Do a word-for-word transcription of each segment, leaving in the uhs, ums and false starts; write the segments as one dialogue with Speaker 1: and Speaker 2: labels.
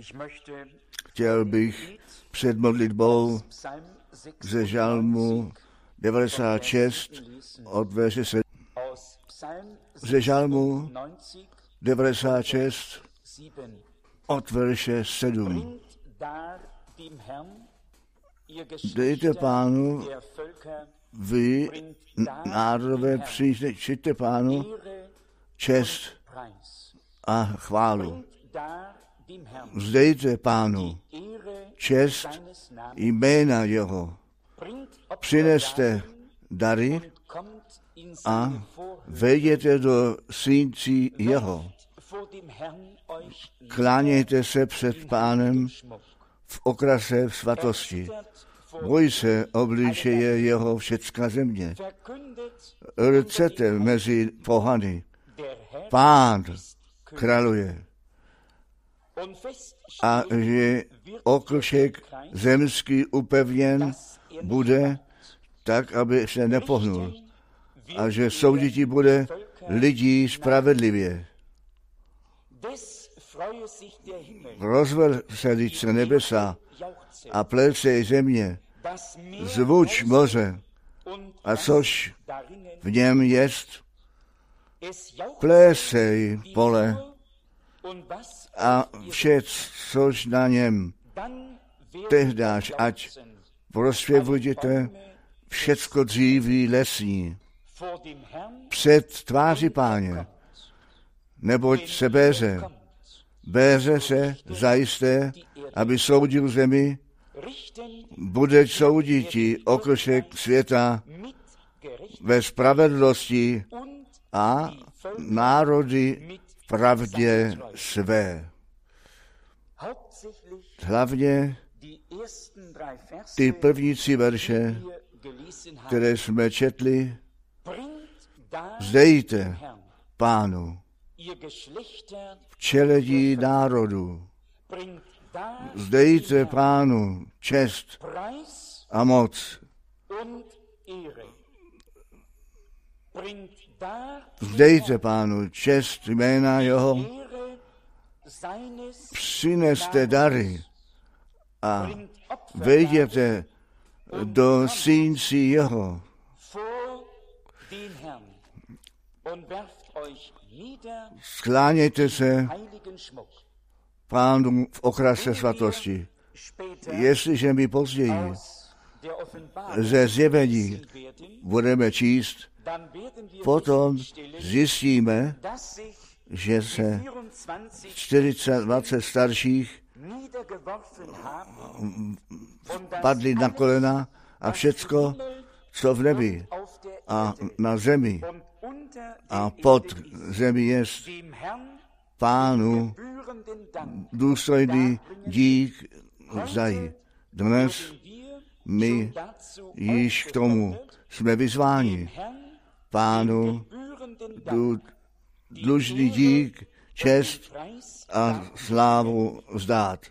Speaker 1: Chtěl bych před modlitbou ze žalmu devadesát šest od verše sedm. Ze žalmu devadesát šest od verše sedm. Dejte Pánu, vy národové, přijďte Pánu čest a chválu. Vzdejte Pánu čest jména jeho. Přineste dary a vejděte do síncí jeho. Klánějte se před Pánem v okrase v svatosti. Boj se obličeje jeho všecká země. Rcete mezi pohany. Pán králuje. A že oklšek zemský upevněn bude tak, aby se nepohnul. A že soudití bude lidí spravedlivě. Rozveselí se nebesa a plece země, zvuč moře, a což v něm jest, plésej pole a vše, což na něm, tehdáž ať prospěvujete všecko dříví lesní před tváří Páně, neboť se béře, béře se zajisté, aby soudil zemi, bude souditi okršek světa ve spravedlnosti a národy v pravdě své. Hlavně ty první tři verše, které jsme četli, vzdejte Pánu, včeledí národu, vzdejte Pánu čest a moc. Vzdejte Pánu čest jména jeho, přineste dary a vejděte do síncí jeho. Sklánějte se Pánu v okrase svatosti. Jestliže my později ze zjevení budeme číst, potom zjistíme, že se čtyřicet dvacet starších padli na kolena a všecko, co v nebi a na zemi a pod zemi jest, Pánu důstojný dík vzají. Dnes my již k tomu jsme vyzváni. Pánu dlužný dík, čest a slávu vzdát.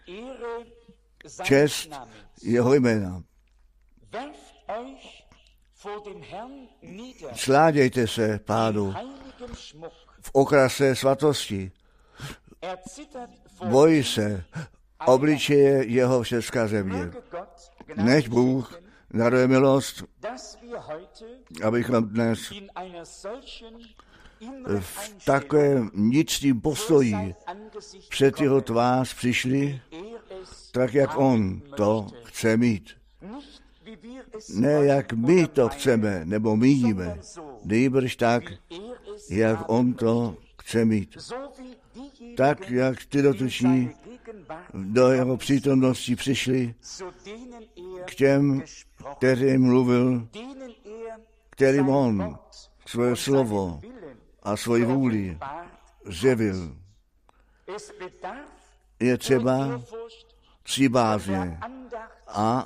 Speaker 1: Čest jeho jména. Sládějte se Pánu v okrase svatosti. Boj se obličeje jeho všecká země. Nech Bůh daruje milost, abychom dnes v takovém nictím postoji před jeho tvář přišli, tak jak on to chce mít. Ne jak my to chceme nebo míníme, nýbrž tak, jak on to chce mít. Tak, jak ty dotyční do jeho přítomnosti přišli, k těm, kterým mluvil, kterým on svoje slovo a svoji vůli zjevil. Je třeba tři bázně a,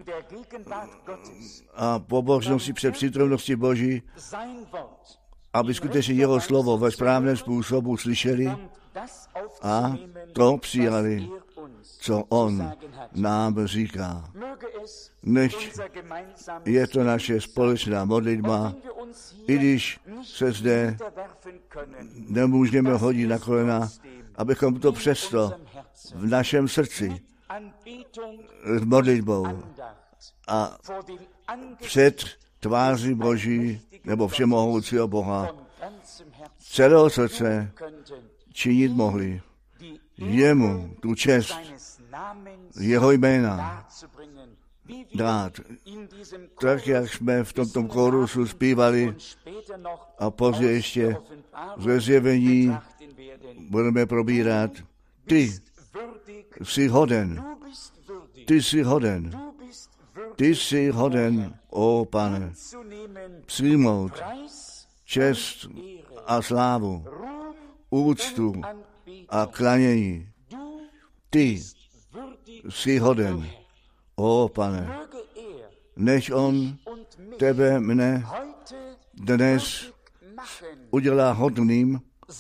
Speaker 1: a pobožnosti před přítomností Boží, aby skutečně jeho slovo ve správném způsobu slyšeli a to přijali, co on nám říká. Nechť je to naše společná modlitba, i když se zde nemůžeme hodit na kolena, abychom to přesto v našem srdci s modlitbou a před tváří Boží nebo všemohoucího Boha celého srdce činit mohli. Jemu tu čest, jeho jména dát. Tak, jak jsme v tomto kórusu zpívali a později ještě ze zjevení budeme probírat. Ty jsi hoden, ty jsi hoden, ty jsi hoden, ó Pane, přijmout čest a slávu, úctu a klanění. Ty jsi hoden, ó Pane, než on tebe mne dnes udělá hodným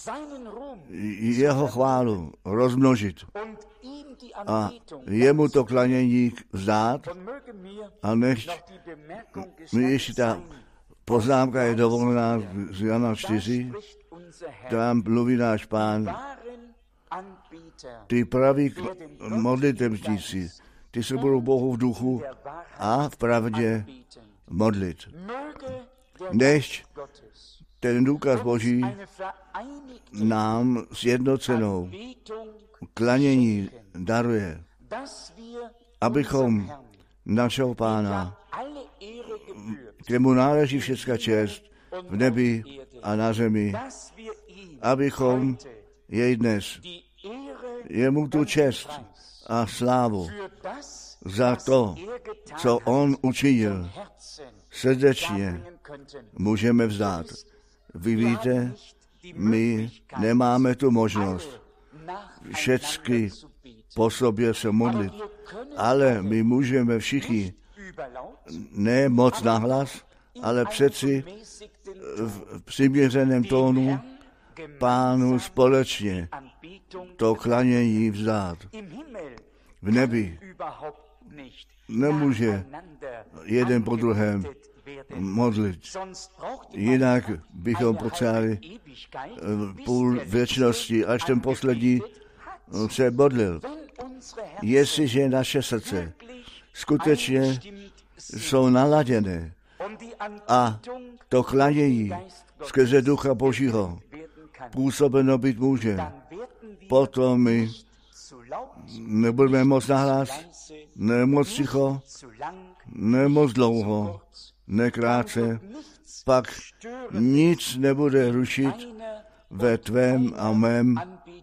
Speaker 1: jeho chválu rozmnožit a jemu to klanění vzdát a nech mi ještě ta poznámka je dovolená z Jana čtyři, tam mluví náš Pán, ty praví modlitevníci, ty se budou Bohu v duchu a v pravdě modlit. Než ten důkaz Boží nám sjednocenou klanění daruje, abychom našeho Pána, kterému náleží všecká čest v nebi a na zemi, abychom jej dnes, jemu tu čest a slávu za to, co on učinil, srdečně můžeme vzdát. Vy víte, my nemáme tu možnost všecky po sobě se modlit, ale my můžeme všichni, ne moc nahlas, ale přeci v přiměřeném tónu Pánu společně to klanění vzdát. V nebi nemůže jeden po druhém modlit. Jinak bychom potřebovali půl věčnosti, až ten poslední se modlil. Jestliže naše srdce skutečně jsou naladěné a to klanění skrze Ducha Božího působeno být může, potom my nebudeme moc nahlas, ne moc ticho, ne moc dlouho, ne krátce, pak nic nebude rušit ve tvém a mém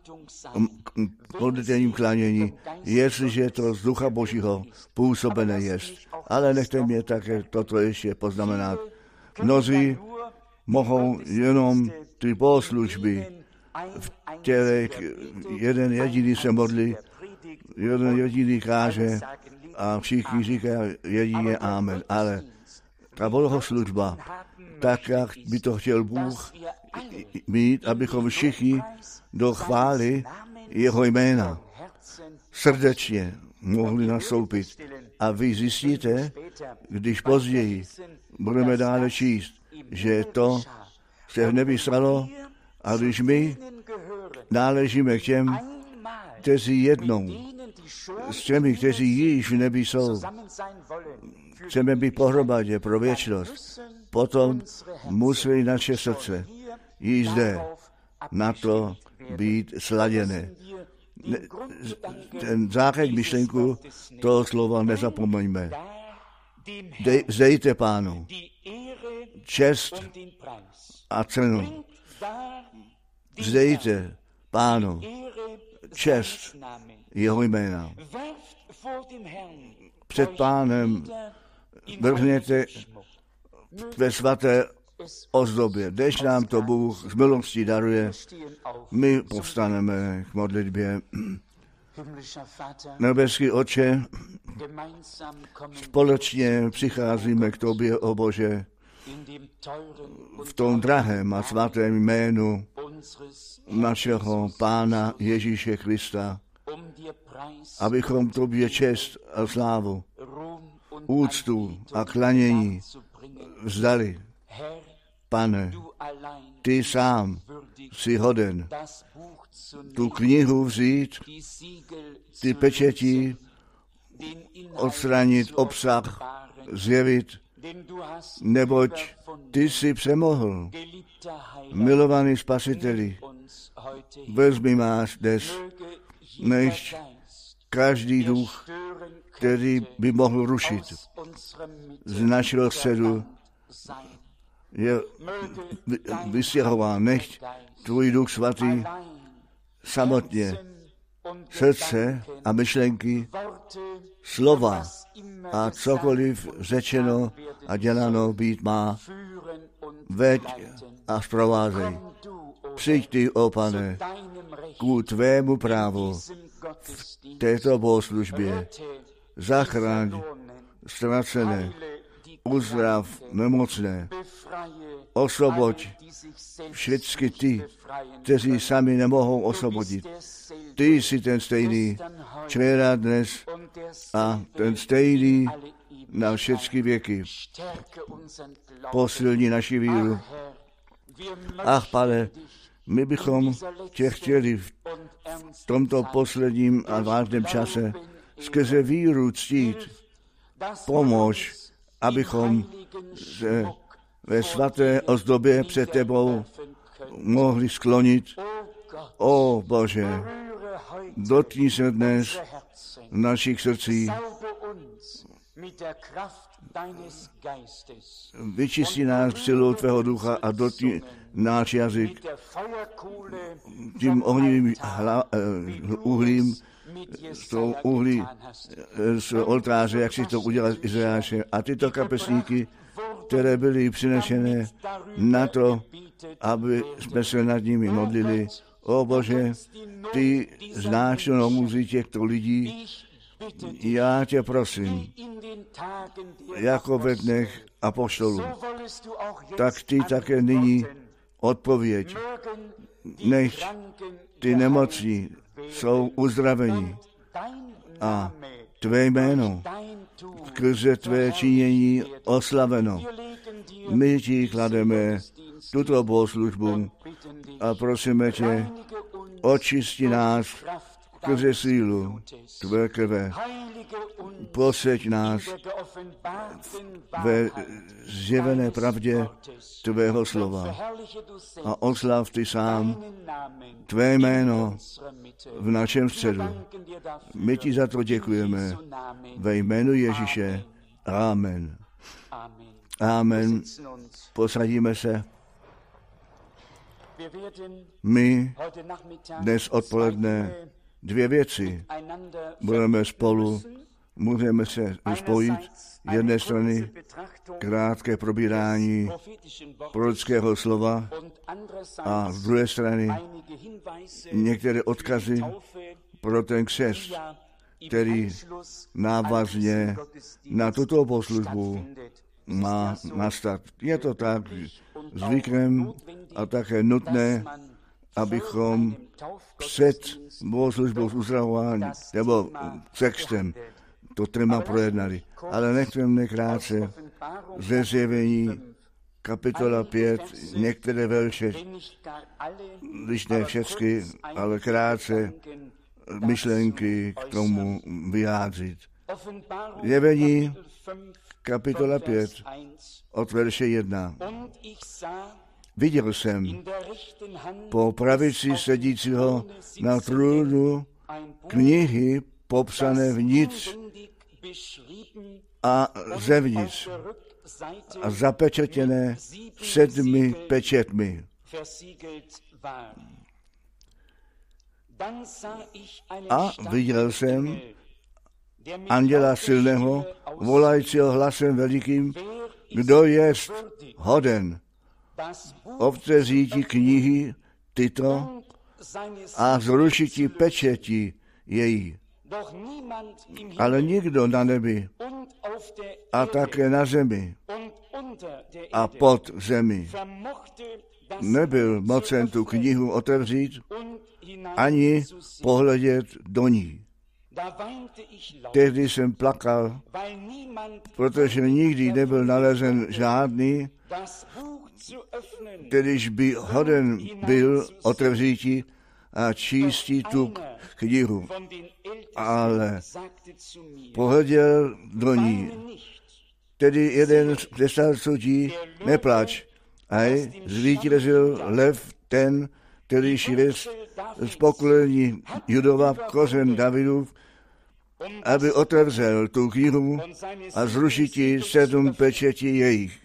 Speaker 1: modlitevním klanění, jestliže to z Ducha Božího působené jest. Ale nechte mě také toto ještě poznamenat. Mnozí mohou jenom ty bohoslužby, v kterých jeden jediný se modlí, jeden jediný káže a všichni říkají jedině amen. Ale ta bohoslužba, tak jak by to chtěl Bůh mít, abychom všichni do chvály jeho jména srdečně mohli nastoupit. A vy zjistíte, když později budeme dále číst, že to se v nebi stalo, a když my náležíme k těm, kteří jednou, s těmi, kteří již v nebi jsou, chceme být pohromadě pro věčnost, potom musí naše srdce již zde na to být sladěné. Ne, ten základ myšlenku toho slova nezapomeňme. Dej, zdejte Pánu čest a cenu. Zdejte Pánu čest jeho jména. Před Pánem vrhněte ve svaté ozdobě. Když nám to Bůh z milostí daruje, my povstaneme k modlitbě. Nebeský Otče, společně přicházíme k Tobě, o Bože, v tom drahém a svatém jménu našeho Pána Ježíše Krista, abychom Tobě čest a slávu, úctu a klanění vzdali. Pane, ty sám jsi hoden tu knihu vzít, ty pečeti odstranit, obsah zjevit, neboť ty jsi přemohl. Milovaný Spasiteli, vezmi nás dnes, než každý duch, který by mohl rušit z našeho středu, je vystěhován. Nechť tvůj Duch Svatý samotně srdce a myšlenky, slova a cokoliv řečeno a děláno být má, veď a zprovázej. Přijď ty, ó Pane, ku tvému právu v této bohoslužbě. Zachraň ztracené, uzdrav nemocné, osvoboď všechny ty, kteří sami nemohou osvobodit. Ty jsi ten stejný včera, dnes a ten stejný na všechny věky. Posilni naši víru. Ach, Pane, my bychom tě chtěli v tomto posledním a vážném čase skrze víru ctít. Pomož, abychom se ve svaté ozdobě před tebou mohli sklonit. O Bože, dotkni se dnes našich srdcí. Vyčisti nás silou tvého ducha a dotkni náš jazyk tím ohnivým hla, uh, uhlím, s tou uhlí z oltáře, jak si to udělal Izraelše. A tyto kapesníky, které byly přinešené na to, aby jsme se nad nimi modlili. O Bože, ty znáš to nomůzi těchto lidí. Já tě prosím, jako ve dnech apoštolů, tak ty také nyní odpověď. Nech ty nemocní jsou uzdraveni a tvé jméno skrze tvé činění oslaveno. My ti klademe tuto bohoslužbu a prosíme tě, očisti nás skrze sílu tvé krve. Posvěť nás ve zjevené pravdě tvého slova a oslav ty sám tvé jméno v našem středu. My ti za to děkujeme ve jménu Ježíše. Amen. Amen. Posadíme se. My dnes odpoledne dvě věci budeme spolu, můžeme se spojit. Z jedné strany krátké probírání prorockého slova a z druhé strany některé odkazy pro ten křest, který návazně na tuto bohoslužbu má nastat. Je to tak zvykem a také nutné, abychom před bohoslužbou s uzdravováním nebo textem to téma projednali. Ale nechceme krátce ze zjevení kapitola pět, některé verše, když ne všechny, ale krátce myšlenky k tomu vyjádřit. Zjevení kapitola pět od verše jedna. Viděl jsem po pravici sedícího na trůnu knihy popsané vnitř a zevnitř a zapečetěné sedmi pečetmi. A viděl jsem anděla silného, volajícího hlasem velikým, kdo jest hoden otevřít knihy tyto a zrušit pečeti její. Ale nikdo na nebi a také na zemi a pod zemi nebyl mocen tu knihu otevřít ani pohledět do ní. Tehdy jsem plakal, protože nikdy nebyl nalezen žádný, kterýž by hoden byl otevřítí a čístí tu knihu. Ale pohleděl do ní. Tedy jeden ze starců dí, neplač, aj zvítězil lev ten, který širist z pokolení Judova kořen Davidův, aby otevřel tu knihu a zrušití sedm pečetí jejich.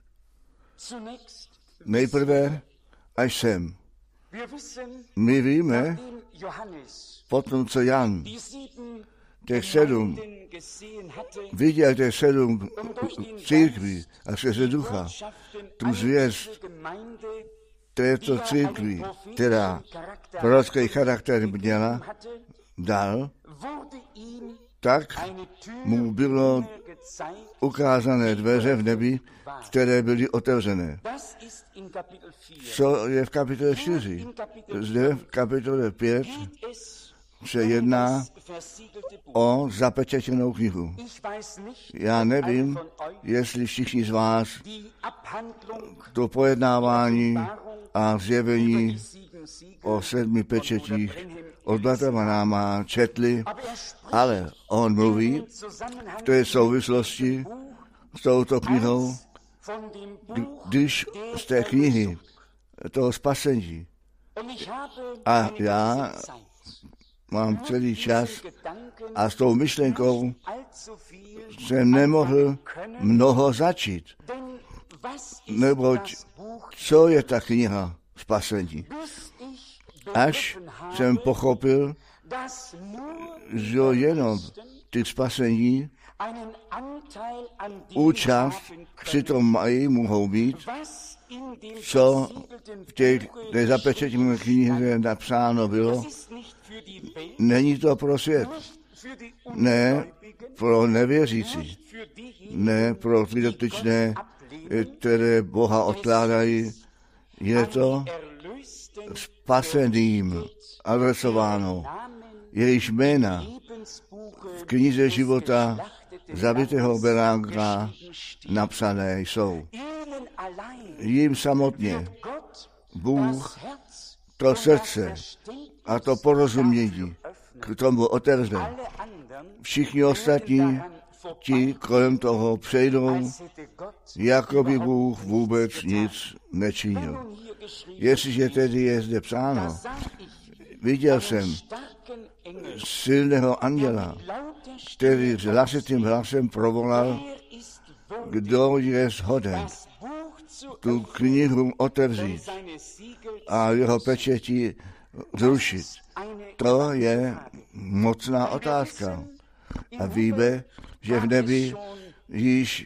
Speaker 1: Nejprve až sem. My víme, potom co Jan, těch sedm, viděl těch sedm církví a skrze ducha, tu zvěst této církví, která prorocký charakter měla, dal, tak mu bylo ukázané dveře v nebi, které byly otevřené. Co je v kapitole čtyři? Zde v kapitole pět se jedná o zapečetěnou knihu. Já nevím, jestli všichni z vás to pojednávání a zjevení o sedmi pečetích od bratra Branhama četli, ale on mluví v té souvislosti s touto knihou, když z té knihy toho spasení. A já mám celý čas a s tou myšlenkou jsem nemohl mnoho začít. Neboť co je ta kniha spasení? Až jsem pochopil, že jenom ty spasení účast přitom mají, mohou být, co v těch nezapečetěné knize napsáno bylo. Není to pro svět, ne pro nevěřící, ne pro ty dotyčné, které Boha odkládají. Je to spaseným adresováno. Jejich jména v knize života zabitého beránka napsané jsou. Jím samotně Bůh to srdce a to porozumění k tomu otevře. Všichni ostatní ti kolem toho přejdou, jako by Bůh vůbec nic nečinil. Jestliže tedy je zde psáno, viděl jsem silného anděla, který s hlasitým hlasem provolal, kdo je shoden tu knihu otevřít a jeho pečetí zrušit. To je mocná otázka. A víme, že v nebi již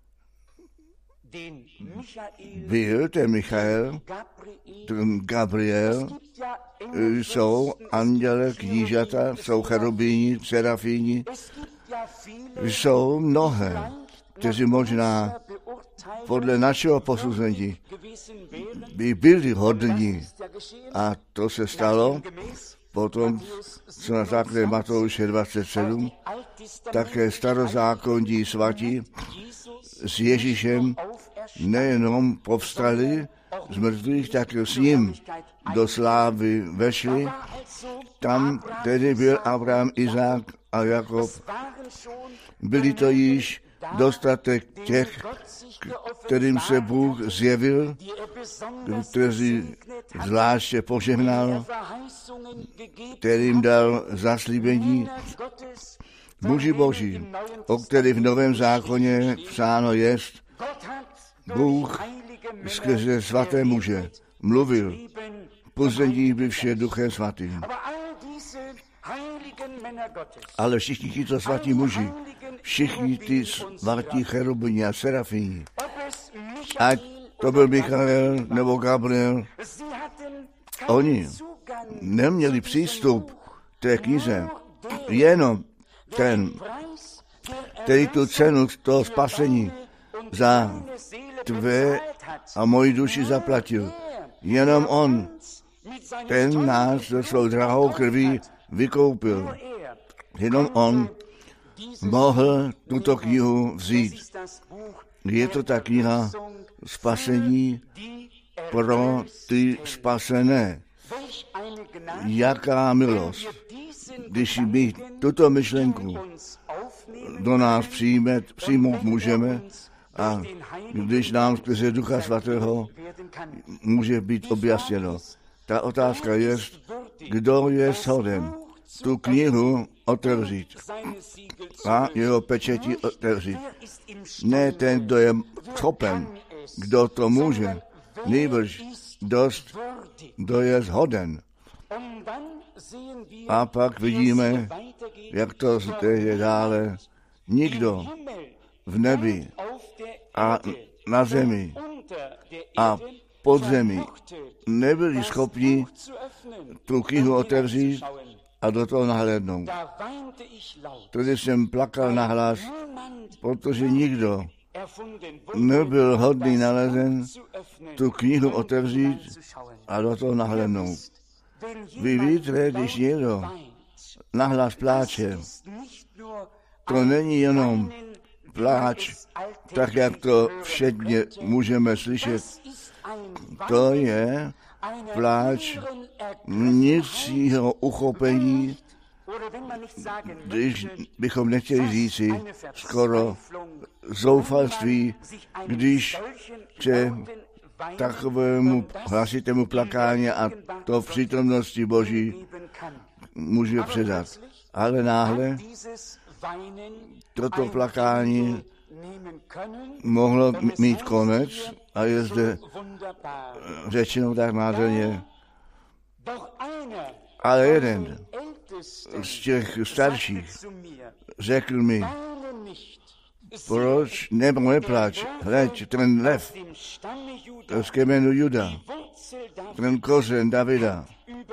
Speaker 1: byl ten Michael, ten Gabriel, jsou anděle, knížata, jsou cherubíni, serafíni, jsou mnohé, kteří možná podle našeho posuzení by byli hodní. A to se stalo potom, co na základě Matouše dvacet sedm, také starozákonní svatí s Ježíšem nejenom povstali z mrtvých, tak s ním do slávy vešli. Tam tedy byl Abraham, Izák a Jakob. Byli to již dostatek těch, kterým se Bůh zjevil, kteří zvláště požehnal, kterým dal zaslíbení. Muži boží, o kterých v Novém zákoně psáno jest, Bůh skrze svaté muže mluvil, později by vše duchem svatým. Ale všichni tyto svatí muži, všichni ty svatí cherubini a serafíni, ať to byl Michael nebo Gabriel, oni neměli přístup k té knize, jenom ten, který tu cenu toho spasení za tvé a moji duši zaplatil. Jenom on, ten nás do svou drahou krví vykoupil. Jenom on mohl tuto knihu vzít. Je to ta kniha spasení pro ty spasené. Jaká milost, když my tuto myšlenku do nás přijme, přijmout můžeme a když nám skrze Ducha Svatého může být objasněno. Ta otázka je, kdo je shoden tu knihu otevřít a jeho pečeti otevřít. Ne ten, kdo je schopen, kdo to může, nýbrž dost, kdo je shoden. A pak vidíme, jak to zde je dále. Nikdo v nebi a na zemi a pod zemi nebyli schopni tu knihu otevřít a do toho nahlédnout. Tady jsem plakal nahlas, protože nikdo nebyl hodný nalezen tu knihu otevřít a do toho nahlédnout. Vy víte, když někdo nahlas pláče, to není jenom pláč, tak jak to všedně můžeme slyšet. To je pláč vnitřního uchopení, když bychom nechtěli říci skoro zoufalství, když ke takovému hlasitému plakání a to v přítomnosti Boží může předat. Ale náhle toto plakání mohlo mít konec a je zde řečeno tak nádherně. Ale jeden z těch starších řekl mi, proč nebo neplač, hleď, ten lev z kmenu Juda, ten kořen Davida,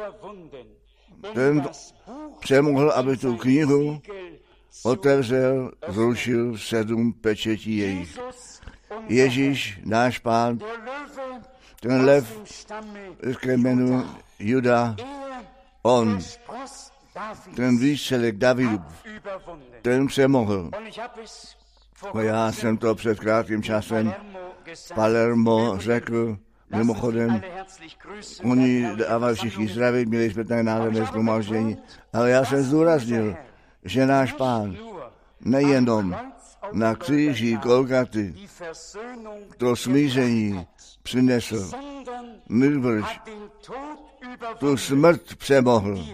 Speaker 1: ten přemohl, aby tu knihu otevřel, zrušil sedm pečetí jejich. Ježíš, náš Pán, ten lev z kmenu Juda, on, ten výstřelek Davidův, ten přemohl. A já jsem to před krátkým časem Palermo řekl, mimochodem, oni dávají všichni zdravit, měli jsme tady nádherné shromáždění, ale já jsem zdůraznil, že náš Pán nejenom na kříži Golgaty to smíření přinesl, nýbrž tu smrt přemohl,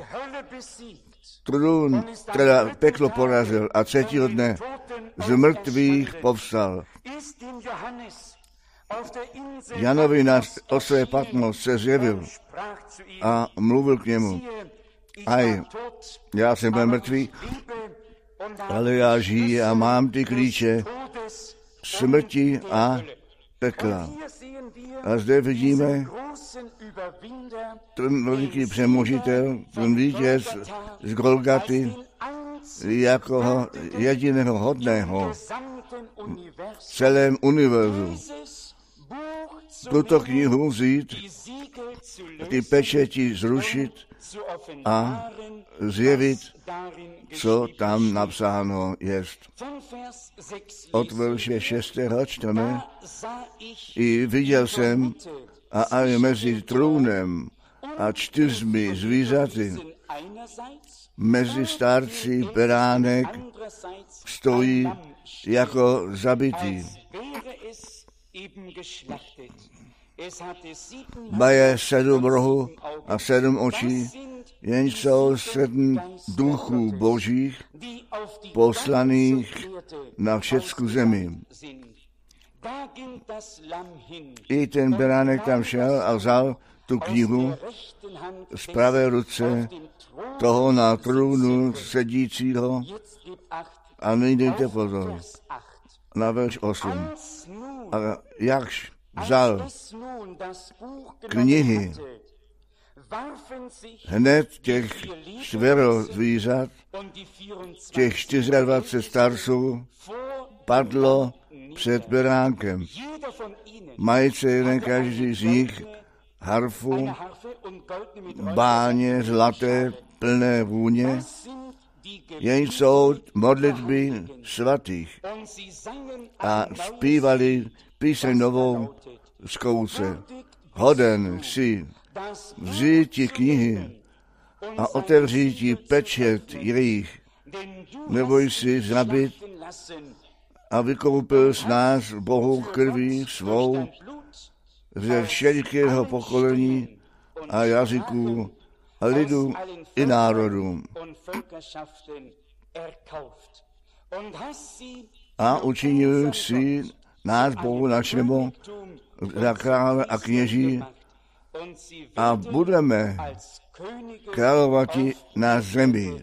Speaker 1: trůn, teda peklo porazil a třetího dne z mrtvých povstal. Janovi na ostrově Patmos se zjevil a mluvil k němu. Aj, já jsem byl mrtvý, ale já žiji a mám ty klíče smrti a pekla. A zde vidíme ten veliký přemožitel, ten vítěz z Golgaty, jako jediného hodného v celém univerzu. Tuto knihu vzít, ty pečeti zrušit a zjevit, co tam napsáno jest. Od verše šestého čteme, i viděl jsem a aj mezi trůnem a čtyřmi zvířaty, mezi starci beránek stojí jako zabitý. Mají sedm rohů a sedm očí, jenž jsou sedm duchů božích poslaných na všecku zemi. I ten beránek tam šel a vzal tu knihu z pravé ruce toho na trůnu sedícího a nejdejte pozor na verš osm. A jakž vzal knihy, hned těch čtvero zvířat, těch dvacet čtyři starců, padlo před beránkem. Majíce jeden každý z nich harfu, báně zlaté, plné vůně, jen jsou modlitby svatých a zpívali píseň novou z kouce. Hoden si vzít ti knihy a otevřít ti pečet jejich, nebo jsi zabit a vykoupil s nás Bohu krví svou ze všelikého pokolení a jazyků a lidů i národů. A učinil si nás Bohu našemu za krále a kněží a budeme královati na zemi.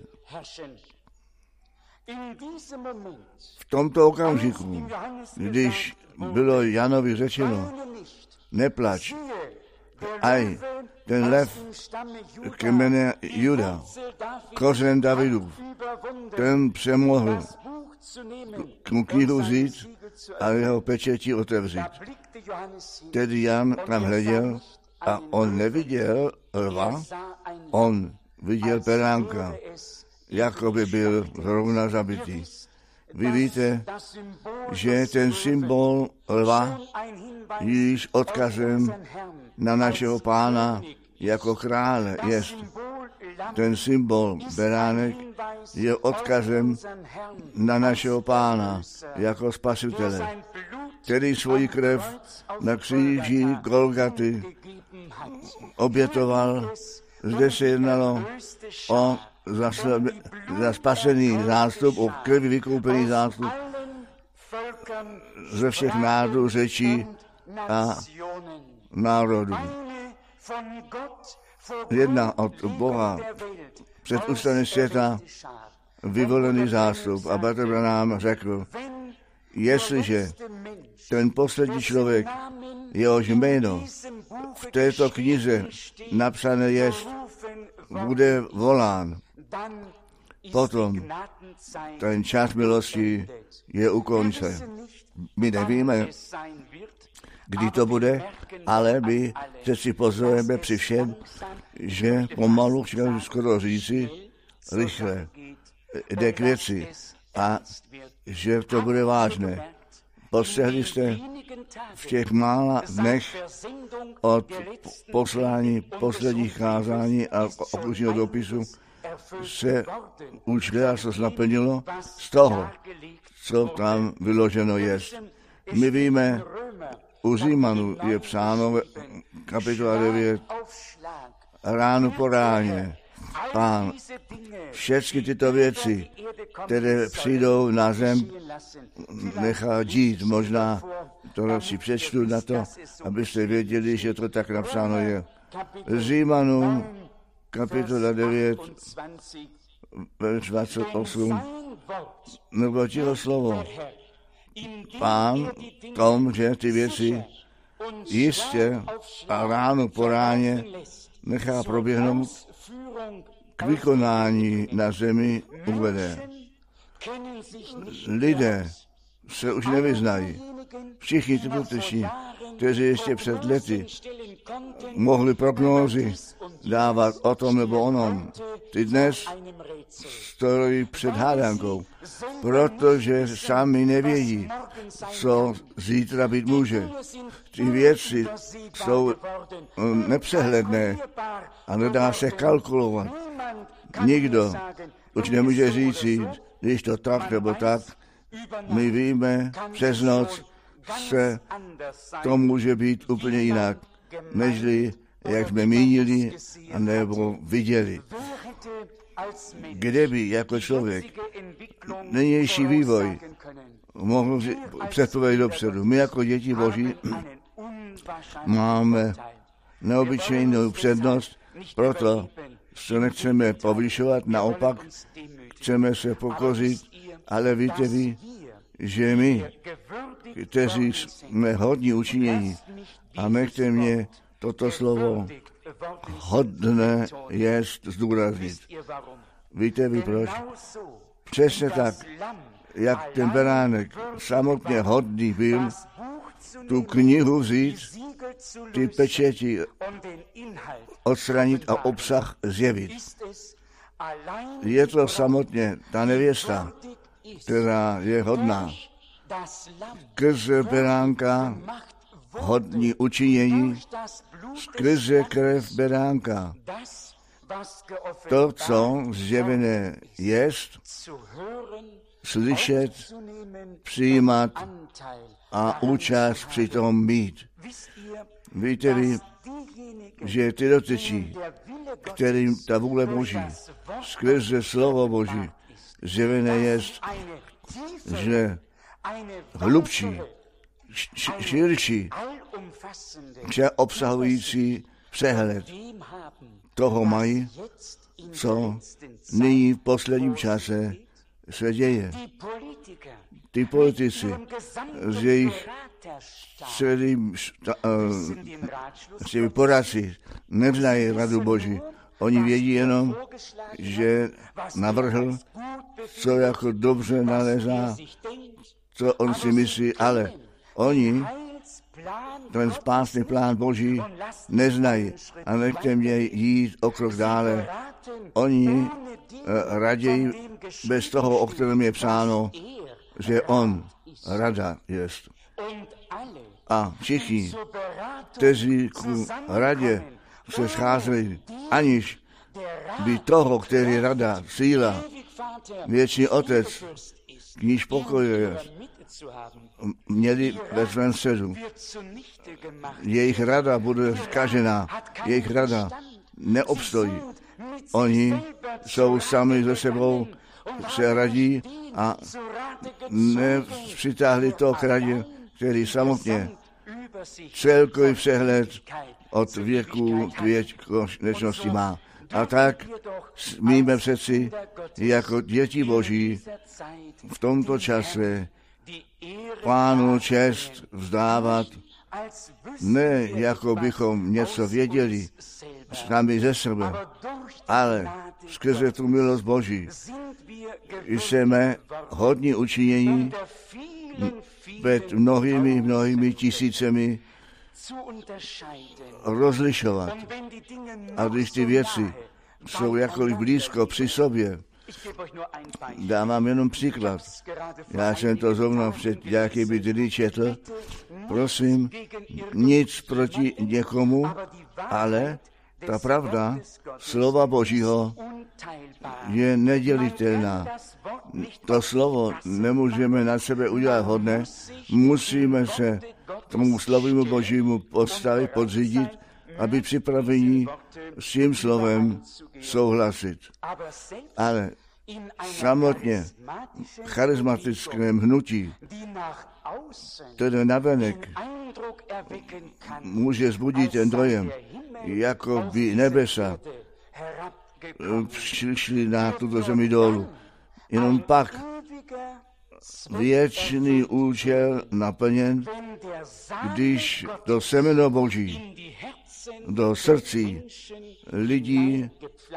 Speaker 1: V tomto okamžiku, když bylo Janovi řečeno, neplač, aj ten lev kmene Juda, kořen Davidův, ten přemohl k knihu vzít a jeho pečeti otevřít. Tedy Jan tam hleděl a on neviděl lva, on viděl beránka, jako by byl zrovna zabitý. Vy víte, že ten symbol lva již odkazem na našeho Pána jako krále jest. Ten symbol beránek je odkazem na našeho Pána jako spasitele, který svoji krev na kříži Golgaty obětoval. Zde se jednalo o za, za spasený zástup, o krvi vykoupený zástup ze všech národů, řečí a národů. Jedna od Boha před ústavem světa vyvolený zástup. A bratr Branham řekl, jestliže ten poslední člověk, jehož jméno v této knize napsané jest, bude volán, potom ten čas milosti je u konce. My nevíme, kdy to bude, ale my přeci pozorujeme při všem, že pomalu, chtěl skoro říci, rychle jde k věci a že to bude vážné. Postřehli jste v těch mála dnech od poslání posledních kázání a okružního dopisu se už se naplnilo z toho, co tam vyloženo je. My víme, u Římanů je psáno kapitola devět, ráno po ráně. Pán všechny tyto věci, které přijdou na zem, nechá dít. Možná to si přečtu na to, abyste věděli, že to tak napsáno je. Římanům, kapitola devět, dvacet osm, nebo těho slovo. Pán tom, že ty věci jistě a ráno po ráně nechá proběhnout k vykonání na zemi uvede. Lidé se už nevyznají. Všichni ty poteční, kteří ještě před lety mohli prognózy dávat o tom nebo onom, ty dnes stojí před hádankou, protože sami nevědí, co zítra být může. Ty věci jsou nepřehledné a nedá se kalkulovat. Nikdo už nemůže říci, když to tak nebo tak. My víme, přes noc se to může být úplně jinak, nežli jak jsme mínili nebo viděli. Kde by jako člověk nynější vývoj mohl předpovědět dopředu. My jako děti Boží máme neobyčejnou přednost, proto se nechceme povyšovat, naopak chceme se pokořit, ale víte vy, že my, kteří jsme hodní učinění, a nechte mě toto slovo hodné jest zdůraznit. Víte vy proč? Přesně tak, jak ten beránek samotně hodný byl, tu knihu vzít, ty pečeti odstranit a obsah zjevit. Je to samotně ta nevěsta, která je hodná. Skrze beránka hodní učinění, skrze krev beránka. To, co zjevené jest, slyšet, přijímat a účast přitom mít. Víte-li, že ty dotyčí, kterým ta vůle Boží, skrze slovo Boží, zjevené jest, že hlubší, širší, vše obsahující přehled toho mají, co nyní v posledním čase se děje. Ty politici z jejich celým uh, poradci neznají radu Boží. Oni vědí jenom, že navrhl, co jako dobře nalézá, co on si myslí, ale oni ten spásný plán Boží neznají a nechte mě jít o krok dále. Oni uh, raději bez toho, o kterém je psáno, že on rada jest. A všichni, kteří k radě se scházeli, aniž by toho, který rada, síla, věčný otec, kníž pokoje, měli ve svém středu. Jejich rada bude zkažená, jejich rada neobstojí. Oni jsou sami ze sebou, se radí a nepřitáhli to k radě, který samotně celkový přehled od věku k věčnosti má. A tak smíme přeci jako děti Boží v tomto čase Pánu čest vzdávat, ne jako bychom něco věděli sami ze sebe, ale skrze tu milost Boží jsme hodní učinění před mnohými, mnohými tisícemi rozlišovat. A když ty věci jsou jakkoliv blízko při sobě, dávám jenom příklad. Já jsem to zrovna před nějakými dny četl. Prosím, nic proti někomu, ale ta pravda slova Božího je nedělitelná. To slovo nemůžeme na sebe udělat hodné, musíme se tomu slovu Božímu postavit, podřídit, aby připravení s tím slovem souhlasit. Ale samotně charismatickém hnutí, tedy navenek, může vzbudit ten dojem, jako by nebesa přišli na tuto zemi dolů. Jenom pak věčný účel naplněn, když to semeno Boží do srdcí lidí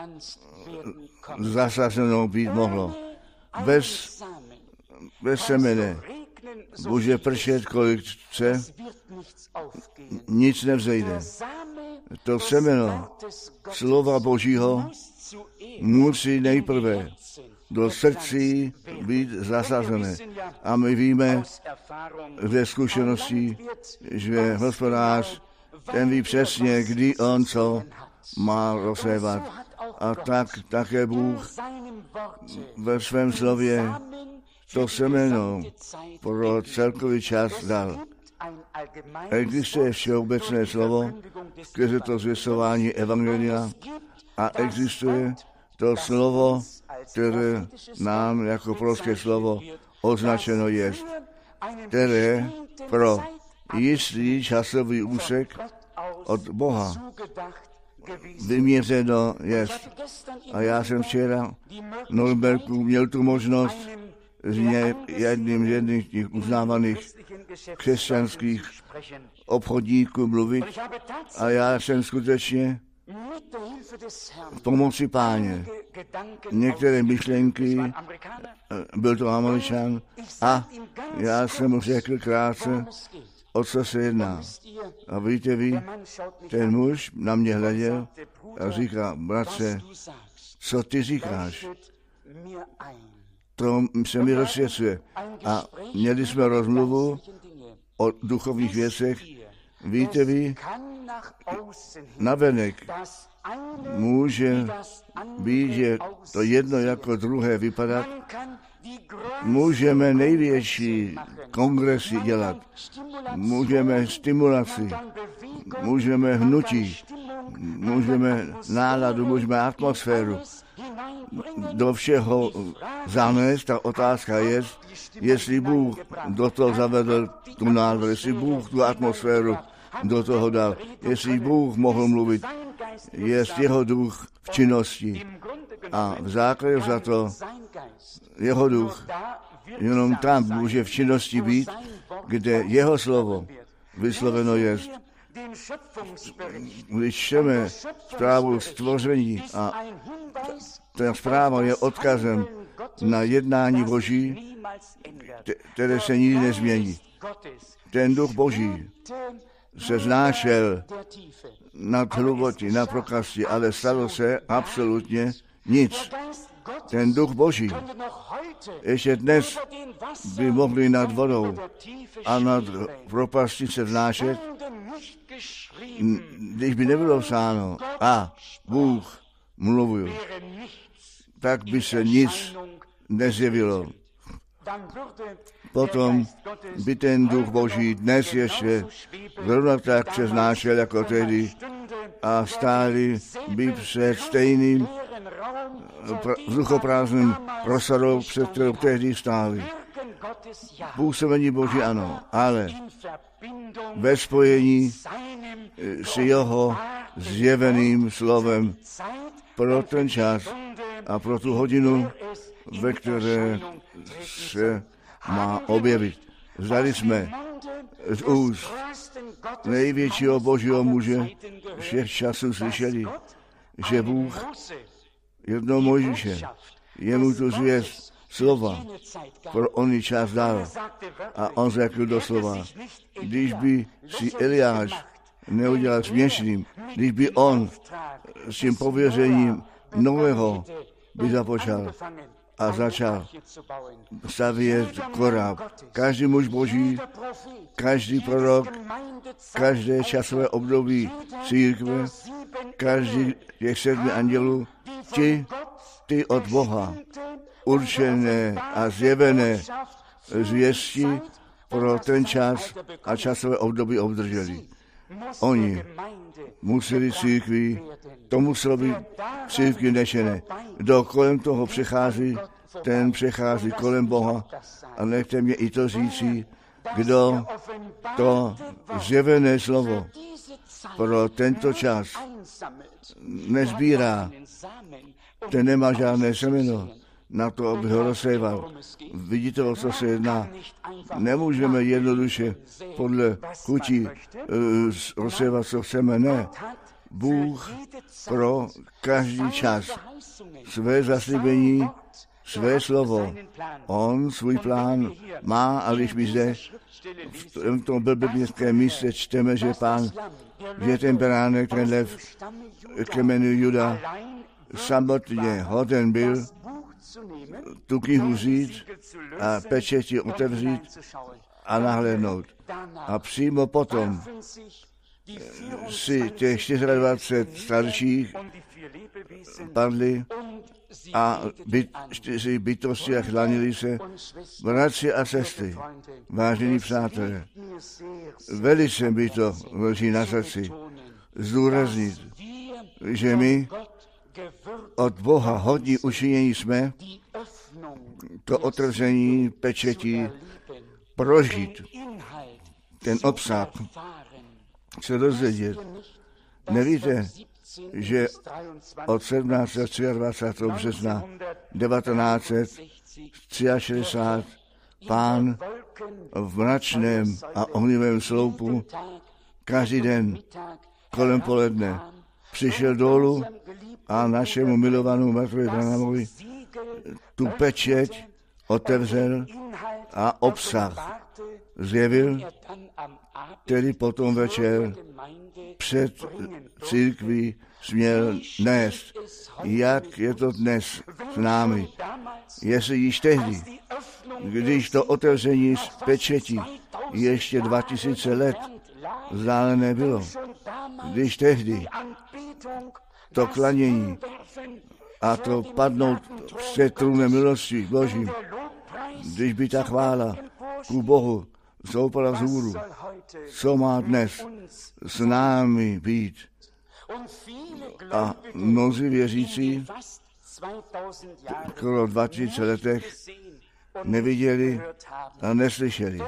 Speaker 1: zasazeno být mohlo. Bez, bez semene může pršet, kolik chce, nic nevzejde. To semeno slova Božího musí nejprve do srdcí být zasazené. A my víme ze zkušeností, že Hospodář, ten ví přesně, kdy on co má rozsévat. A tak také Bůh ve svém slově to semeno pro celkový čas dal. Existuje všeobecné slovo, skrze to zvěstování evangelia, a existuje to slovo, které nám jako prorocké slovo označeno je, které pro jistý časový úsek od Boha vyměřeno je. A já jsem včera v Norimberku měl tu možnost s jedním z jedných těch uznávaných křesťanských obchodníků mluvit a já jsem skutečně v pomoci Páně některé myšlenky, byl to Američan, a já jsem mu řekl krátce, o co se jedná. A víte vy, ten muž na mě hleděl a říká, bratře, co ty říkáš? To se mi rozsvěcuje. A měli jsme rozmluvu o duchovních věcech. Víte vy, navenek může být, že to jedno jako druhé vypadat. Můžeme největší kongresy dělat, můžeme stimulaci, můžeme hnutí, můžeme náladu, můžeme atmosféru do všeho zanést. Ta otázka je, jestli Bůh do toho zavedl tu náladu, jestli Bůh tu atmosféru do toho dal, jestli Bůh mohl mluvit, je jeho duch v činnosti. A v základě za to jeho duch jenom tam může v činnosti být, kde jeho slovo vysloveno je. Když čteme zprávu stvoření a ta zpráva je odkazem na jednání Boží, které se nikdy nezmění. Ten duch Boží se znášel nad hlubotí, na propasti, ale stalo se absolutně nic. Ten duch Boží ještě dnes by mohli nad vodou a nad propastí se vznášet, když by nebylo psáno a Bůh mluvil, tak by se nic nezjevilo. Potom by ten duch Boží dnes ještě zrovna tak se znášel jako tehdy a stáli by před stejným vzduchoprázdným prosadou, před kterou tehdy stáli. Působení Boží ano, ale ve spojení s jeho zjeveným slovem pro ten čas a pro tu hodinu, ve které se má objevit. Zdali jsme z úst největšího Božího muže všech časů slyšeli, že Bůh jednou Mojžíše, jemu tu zvěst slova pro oný čas dal. A on řekl doslova, když by si Eliáš neudělal směšným, když by on s tím pověřením nového by započal a začal stavět koráb. Každý muž Boží, každý prorok, každé časové období církve, každý těch sedmi andělů, ti, ty od Boha určené a zjevené zvěsti pro ten čas a časové období obdrželi. Oni museli církvi, to muselo být církvi nečené. Kdo kolem toho přechází, ten přechází kolem Boha. A nechte mě i to říci, kdo to zjevené slovo pro tento čas nezbírá, ten nemá žádné semeno na to, aby ho rozséval. Vidíte, o co se jedná? Nemůžeme jednoduše podle chutí uh, rozsévat, co chceme, ne. Bůh pro každý čas své zaslíbení, své slovo. On svůj plán má, a když my zde v tom biblickém místě čteme, že pán, že ten beránek, ten lev kmenu Juda samotně hoden byl tu knihu vzít a pečeti otevřít a nahlédnout. A přímo potom si těch dvacet čtyři starších padli a byt, čtyři bytosti a chlánili se. Bratři a sestry, vážení přátelé, velice by to leží na srdci zdůraznit, že my od Boha hodní učinění jsme to otevření pečetí prožít, ten obsah se dozvědět. Nevíte, že od sedmnáctého dvacátého třetího března devatenáct set šedesát tři pán v mračném a ohnivém sloupu každý den kolem poledne přišel dolů a našemu milovanému bratrovi Branhamovi tu pečeť otevřel a obsah zjevil který potom večer před církví směl nést. Jak je to dnes s námi? Jestli již tehdy, když to otevření z pečeti ještě dva tisíce let vzdálené bylo, když tehdy to klanění a to padnout před trůnem milosti Božím, když by ta chvála ku Bohu stoupala vzhůru, co má dnes s námi být. A mnozí věřící skoro dva tisíce letech neviděli a neslyšeli.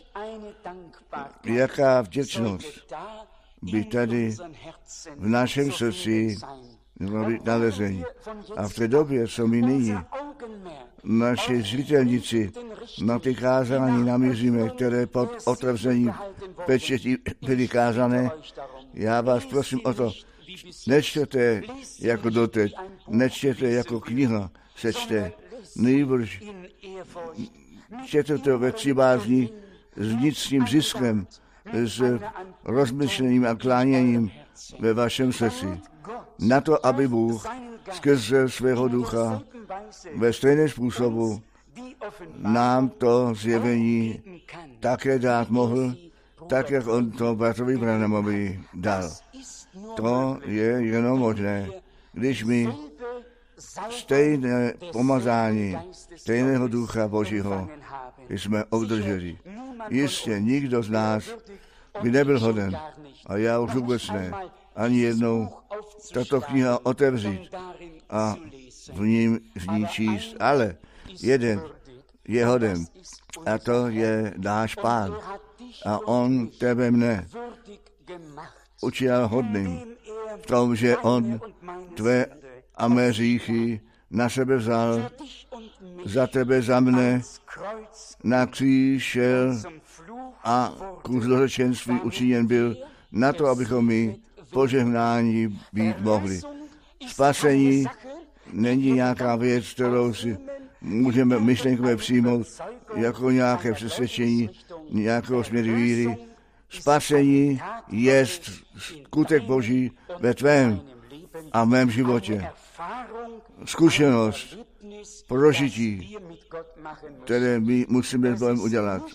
Speaker 1: Jaká vděčnost by tady v našem srdci měla být nalezení. A v té době, co my nyní, naši zřitelníci na ty kázání namíříme, které pod otevření pečetí byly kázané, já vás prosím o to, nečtěte jako doteď, nečtěte jako kniha, sečte, nejbrž čtěte to ve přibázní s vnitřním ziskem, s rozmyšlením a kláněním ve vašem srdci. Na to, aby Bůh skrze svého ducha ve stejném způsobu nám to zjevení také dát mohl, tak, jak on to bratrovi Branhamovi dal. To je jenom možné, když my stejné pomazání, stejného ducha Božího jsme obdrželi. Jistě nikdo z nás by nebyl hoden, a já už vůbec ne, ani jednou tato kniha otevřít a v, ním, v ní číst, ale jeden je hoden, a to je náš Pán. A on tebe mne učil hodným v tom, že on tvé a mé hříchy na sebe vzal, za tebe, za mne, na kříž šel a ku zlořečenství učiněn byl, na to, abychom my požehnání být mohli. Spasení není nějaká věc, kterou si můžeme myšlenkově přijmout jako nějaké přesvědčení, nějakého směru víry. Spasení je skutek Boží ve tvém a v mém životě. Zkušenost, prožití, které my musíme s Bohem udělat.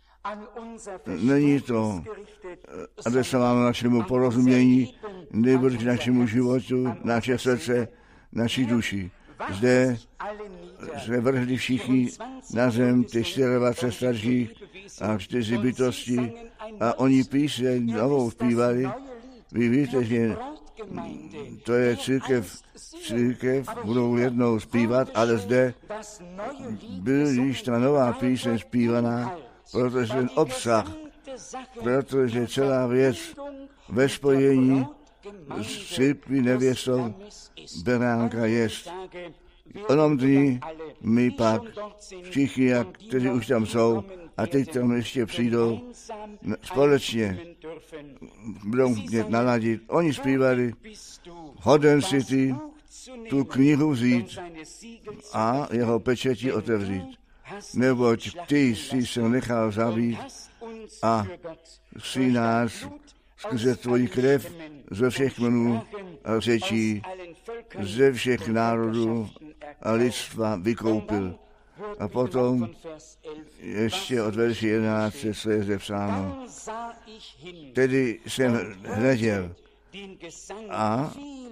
Speaker 1: Není to adresováno našemu porozumění, nebo k našemu životu, naše srdce, naší duši. Zde se vrhli všichni na zem, ty dvacet čtyři starších a čtyři bytosti, a oni píseň novou zpívali. Vy víte, že to je církev, církev budou jednou zpívat, ale zde byl již ta nová píseň zpívaná, protože ten obsah, protože celá věc ve spojení s církví nevěstou beránka jest. Onom dní my pak všichni, jak, kteří už tam jsou a teď tam ještě přijdou, společně budou mět naladit. Oni zpívali, hoden si ty tu knihu vzít a jeho pečeti otevřít. Neboť ty jsi se nechal zabít a jsi nás skrze tvoji krev ze všech kmenů a řečí, ze všech národů a lidstva vykoupil. A potom ještě od verši jedenáct se je zepsáno. Tedy jsem hleděl a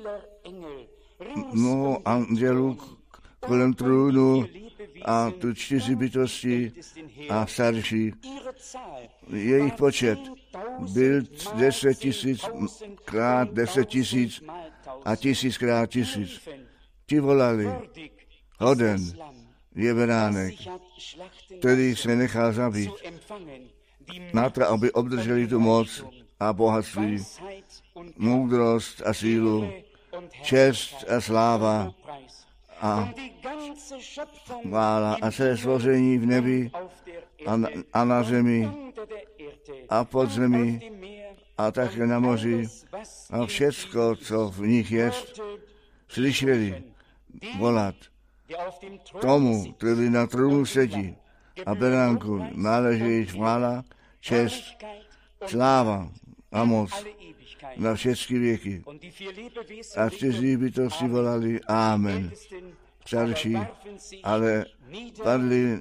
Speaker 1: mnoho andělů kolem trůnu a tu čtyři bytosti a starší. Jejich počet byl deset tisíc krát deset tisíc a tisíc krát tisíc. Ti volali, hoden je beránek, který se nechal zabít, na to, aby obdrželi tu moc a bohatství, moudrost a sílu, čest a sláva a chvála a celé stvoření v nebi a na, a na zemi a pod zemi a také na moři a všecko, co v nich jest, slyšeli volat tomu, který na trůnu sedí a beránku náleží chvála, čest sláva a moc na všechny věky. A čtyři bytosti volali Amen. Starší, ale padli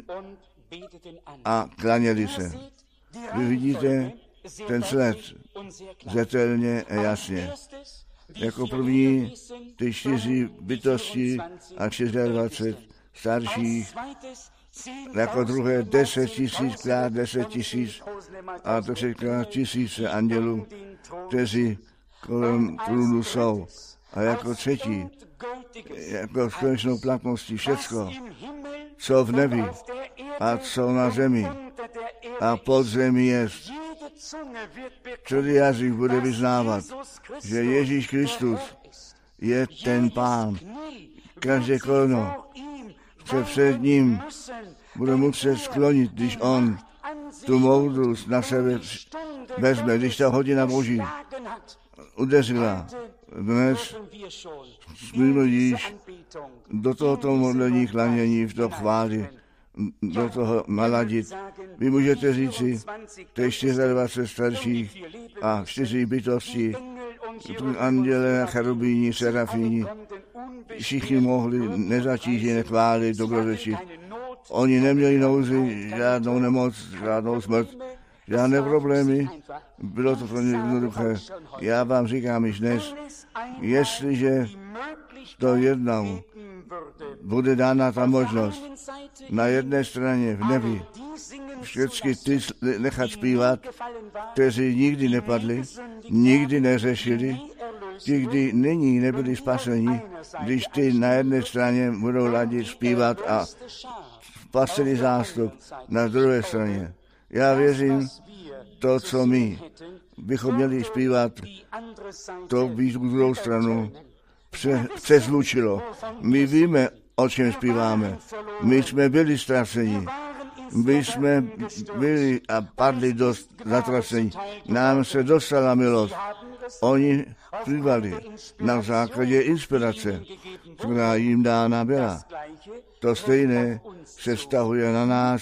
Speaker 1: a klaněli se. Vy vidíte ten sled zřetelně a jasně. Jako první ty čtyři bytosti a dvacet šest starších, jako druhé deset tisíc krát deset tisíc a třikrát tisíce andělů, kteří kolem trůnu jsou. A jako třetí, jako s konečnou platností všecko, co v nebi a co na zemi a pod zemi jest. Celý jazyk bude vyznávat, že Ježíš Kristus je ten Pán. Každé koleno se před ním bude muset sklonit, když on tu moudrost na sebe vezme, když ta hodina Boží udeřila. Dnes smíme již do tohoto modlení, klanění, v to chváli, do toho naladit. Vy můžete říci, těch dvacet čtyři starších a čtyři bytosti, anděle, cherubíni, serafíni, všichni mohli nezatíženě chválit, dobrořečit. Oni neměli nouzi, žádnou nemoc, žádnou smrt, žádné problémy. Bylo to pro ně jednoduché. Já vám říkám již dnes, jestliže to jednou bude dána ta možnost na jedné straně v nebi všechny ty nechat zpívat, kteří nikdy nepadli, nikdy neřešili, ti, kdy nyní nebyli spaseni, když ty na jedné straně budou ladit, zpívat a spasený zástup na druhé straně. Já věřím, to, co my bychom měli zpívat, to by druhou stranu pře- přezlučilo. My víme, o čem zpíváme. My jsme byli ztraceni. My jsme byli a padli do zatracení. Nám se dostala milost. Oni zpívali na základě inspirace, která jim dána byla. To stejné se vztahuje na nás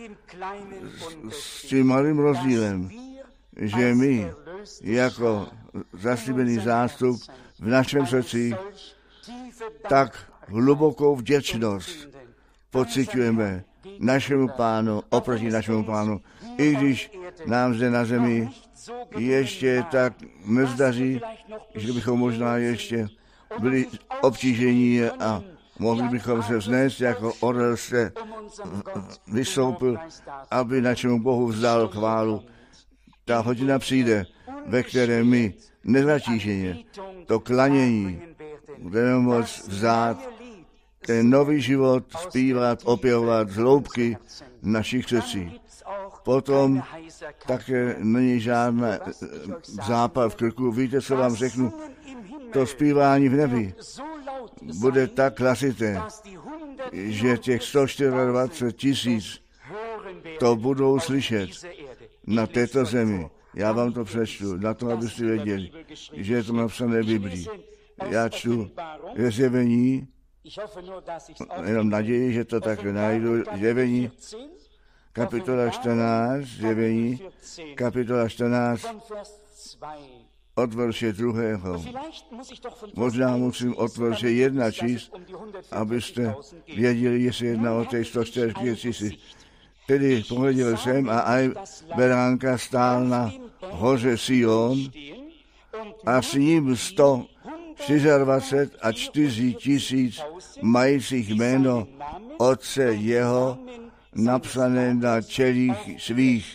Speaker 1: s tím malým rozdílem, že my jako zaslíbený zástup v našem srdci tak hlubokou vděčnost pociťujeme našemu Pánu, oproti našemu Pánu, i když nám zde na zemi ještě tak nezdaří, že bychom možná ještě byli obtížení a mohli bychom se vznést, jako orel se vystoupil, aby našemu Bohu vzdal chválu. Ta hodina přijde, ve které my nezatíženě to klanění budeme moct vzát, ten nový život zpívat, opěvovat z hloubky našich srdcí. Potom také není žádný zápal v krku. Víte, co vám řeknu? To zpívání v nebi bude tak hlasité, že těch sto dvacet čtyři tisíc to budou slyšet na této zemi. Já vám to přečtu, na to, abyste věděli, že je to napsané v Biblii. Já čtu ve Zjevení, jenom naději, že to tak najdu, Zjevení, kapitola čtrnáct, Zjevení, kapitola čtrnáct, od verše druhého. Možná musím od verše jedna číst, abyste věděli, jestli jedná o těch sto čtyřicet tisíc. Tedy pohleděl jsem a aj beránka stál na hoře Sion a s ním sto dvacet čtyři a čtyři tisíc majících jméno Otce jeho napsané na čelích svých.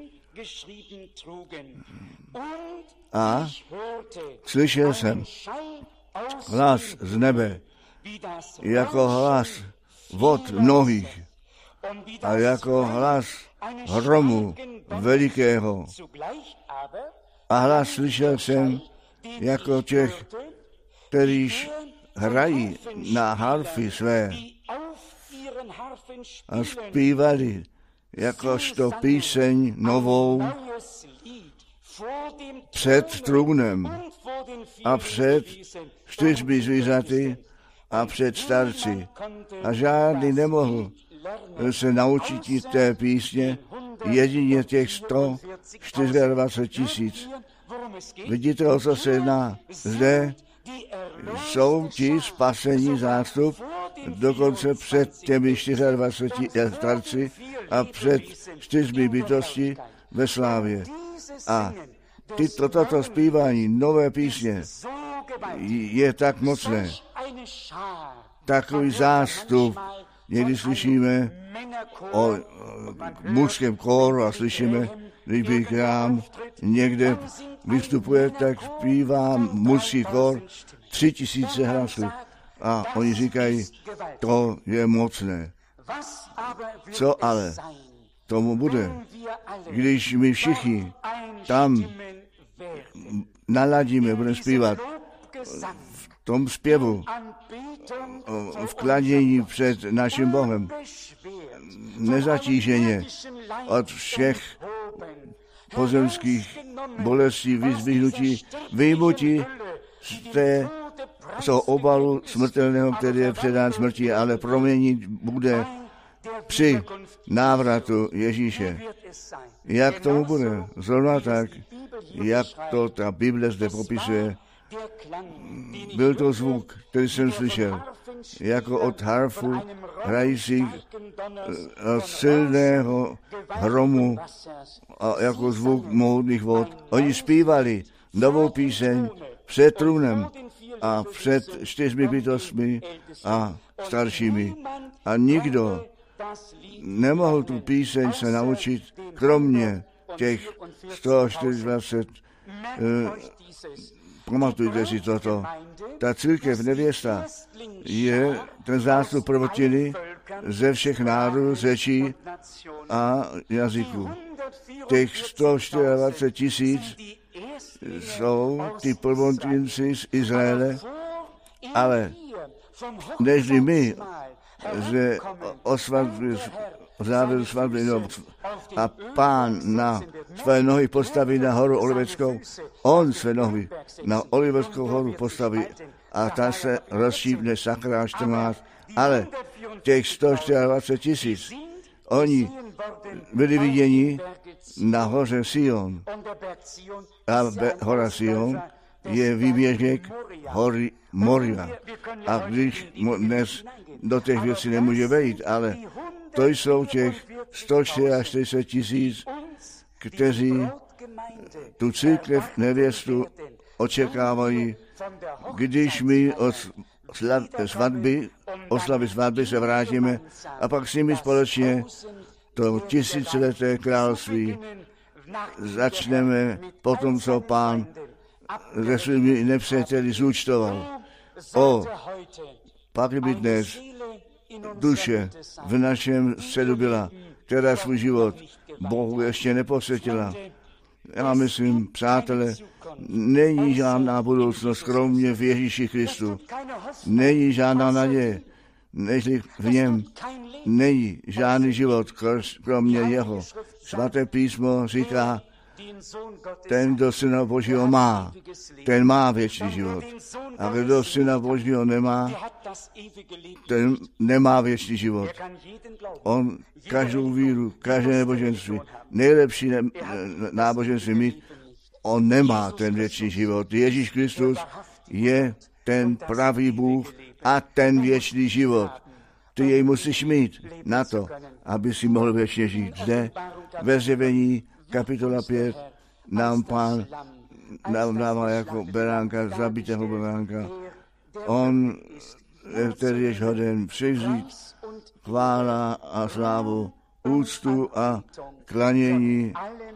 Speaker 1: A slyšel jsem hlas z nebe, jako hlas vod mnohých a jako hlas hromu velikého. A hlas slyšel jsem jako těch, kteříž hrají na harfy své a zpívali jakožto píseň novou před trůnem a před čtyřmi zvířaty a před starci. A žádný nemohl se naučit té písně, jedině těch sto dvacet čtyři tisíc. Vidíte, o co se jedná? Zde jsou ti spasení zástup, dokonce před těmi dvaceti čtyřmi starci a před čtyřmi bytosti ve slávě. A ty, to, toto zpívání, nové písně, je tak mocné. Takový zástup, někdy slyšíme o mužském kóru a slyšíme, když by k nám někde vystupuje, tak zpívá mužský kór tři tisíce hlasů. A oni říkají, to je mocné. Co ale tomu bude, když my všichni tam naladíme, budeme zpívat v tom zpěvu, v kladění před naším Bohem, nezatíženě od všech pozemských bolestí, vyzvihnutí, vyjmutí z té z toho obalu smrtelného, který je předán smrti, ale proměnit bude při návratu Ježíše. Jak tomu bude? Zrovna tak, jak to ta Bible zde popisuje. Byl to zvuk, který jsem slyšel, jako od harfu hrajících silného hromu a jako zvuk mohutných vod. Oni zpívali novou píseň před trůnem a před čtyřmi bytostmi a staršími. A nikdo nemohl tu píseň se naučit, kromě těch sto čtyřicet. Eh, pamatujte si toto. Ta církev nevěsta je ten zástup prvotiny ze všech národů, řečí a jazyků. Těch sto dvacet čtyři tisíc jsou ty prvotinci z Izraele, ale než my ze osvadby, závěru svatby, no, a Pán na své nohy postaví na horu Oliveckou, on své nohy na Oliveckou horu postaví a ta se rozšípne sakra čtrnáct, ale těch sto dvacet čtyři tisíc, oni byli viděni na hoře Sion. A hora Sion je výběžek hory Moria. A když dnes do těch věcí nemůže vejít, ale to jsou těch sto čtyřicet tisíc, kteří tu církev nevěstu očekávají, když my od svatby, oslavy svatby se vrátíme a pak s nimi společně to tisícileté království začneme potom, co Pán se svými nepřáteli zúčtoval. O, pak by dnes duše v našem středu byla, která svůj život Bohu ještě neposvětila. Já myslím, přátelé, není žádná budoucnost kromě v Ježíši Kristu. Není žádná naděje, nežli v něm není žádný život kromě jeho. Svaté písmo říká, ten, kdo Syna Božího má, ten má věčný život. A kdo Syna Božího nemá, ten nemá věčný život. On každou víru, každé náboženství, nejlepší náboženství mít, on nemá ten věčný život. Ježíš Kristus je ten pravý Bůh a ten věčný život. Ty jej musíš mít na to, aby si mohl věčně žít. Zde ve Zjevení kapitola pět nám Pán nám dává jako beránka, zabitého beránka. On, který je hoden převzít chvála a slávu, úctu a klanění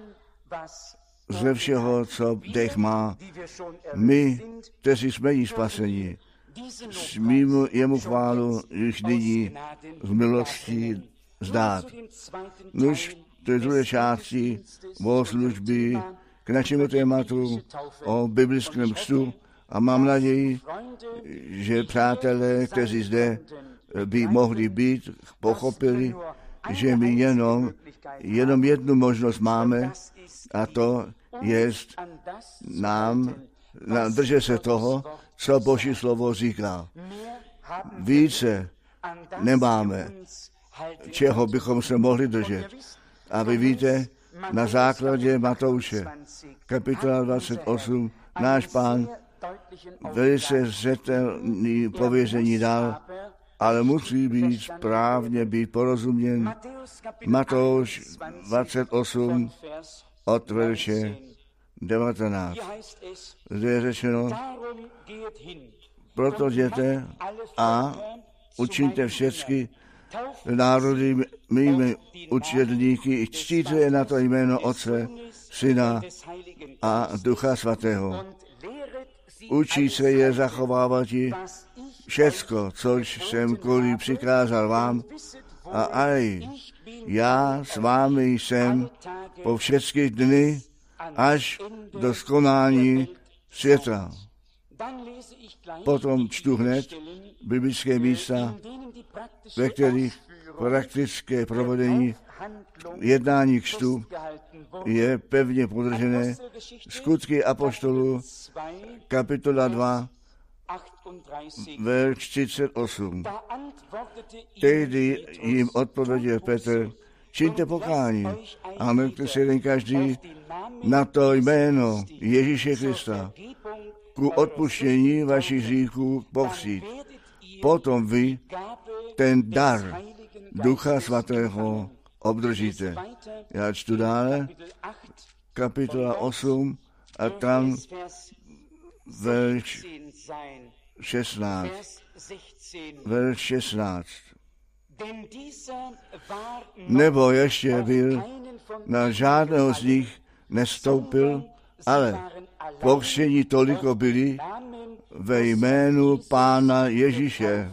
Speaker 1: ze všeho, co dech má. My, kteří jsme jí spaseni, smíme jemu chválu již nyní v milosti zdát. Nuž to je druhé části bohoslužby k našemu tématu o biblickém křtu a mám naději, že přátelé, kteří zde by mohli být, pochopili, že my jenom, jenom jednu možnost máme a to je nám, nám držet se toho, co Boží slovo říká. Více nemáme, čeho bychom se mohli držet. A vy víte, na základě Matouše, kapitola dvacet osm, náš Pán velice zřetelný pověření dal, ale musí být správně být porozuměn. Matouš dvacet osm od verše devatenáct. Zde je řečeno, proto jděte a učiňte všechny národy mými učedníky, čtíte je na to jméno Otce, Syna a Ducha Svatého. Učí se je zachovávat všecko, což jsem kvůli přikázal vám, a aj já s vámi jsem po všechny dny až do skonání světa. Potom čtu hned biblické místa, ve kterých praktické provedení jednání křtu je pevně podržené. Skutky apoštolů, kapitola dva, verš třicet osm. Tehdy jim odpověděl Petr, čiňte pokání a mluvte se jeden každý na to jméno Ježíše Krista ku odpuštění vašich hříchů povstít. Potom vy ten dar Ducha Svatého obdržíte. Já čtu dále, kapitola osm a tam verš šestnáct. Verš šestnáct. Nebo ještě byl, na žádného z nich nestoupil, ale pokřtění toliko byli ve jménu Pána Ježíše.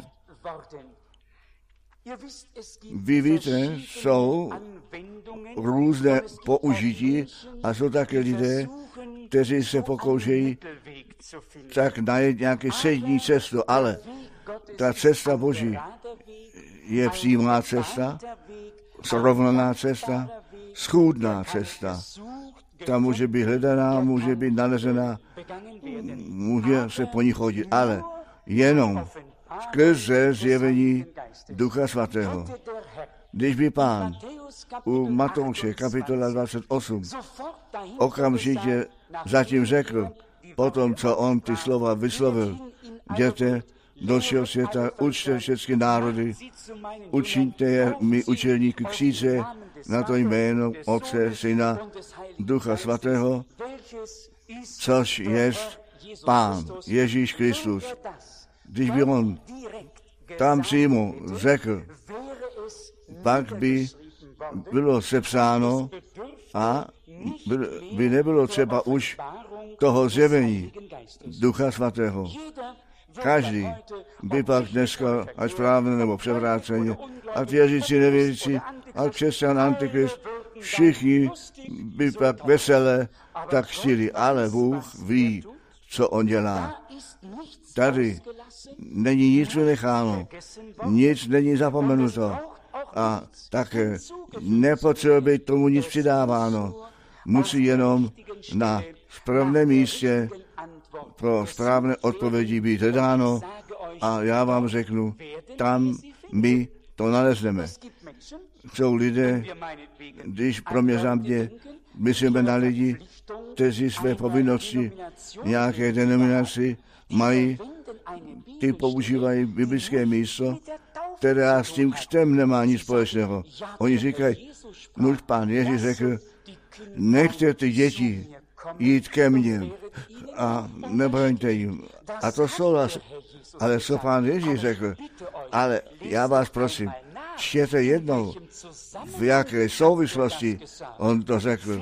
Speaker 1: Vy víte, jsou různé použití a jsou také lidé, kteří se pokoušejí tak najít nějaké střední cestu, ale ta cesta Boží je přímá cesta, srovnaná cesta, schůdná cesta. Ta může být hledaná, může být nalezená, může se po ní chodit, ale jenom skrze zjevení Ducha Svatého. Když by Pán u Matouše, kapitola dvacet osm, okamžitě zatím řekl, potom, co on ty slova vyslovil, jděte do všeho světa, učte všechny národy, učiňte je mi učedníky kříže na to jméno Otce, Syna, Ducha Svatého, což jest Pán Ježíš Kristus. Když by on tam přímo řekl, pak by bylo sepsáno a by nebylo třeba už toho zjevení Ducha Svatého. Každý by pak dneska, ať správně nebo převráceně, ať věřící, nevěřící, ať křesťan, antikrist, všichni by pak veselé tak chtěli, ale Bůh ví, co on dělá. Tady není nic vynecháno, nic není zapomenuto a také nepotřebuje být tomu nic přidáváno. Musí jenom na správném místě pro správné odpovědi být hledáno a já vám řeknu, tam my to nalezneme. Jsou lidé, když pro mě za mě myslíme na lidi, kteří své povinnosti nějaké denominaci mají, ty používají biblické místo, které s tím křtem nemá nic společného. Oni říkají, nuž Pán Ježíš řekl, nechte ty děti jít ke mně a nebraňte jim. A to souhlas. Ale co Pán Ježíš řekl, ale já vás prosím, čtěte jednou, v jaké souvislosti on to řekl.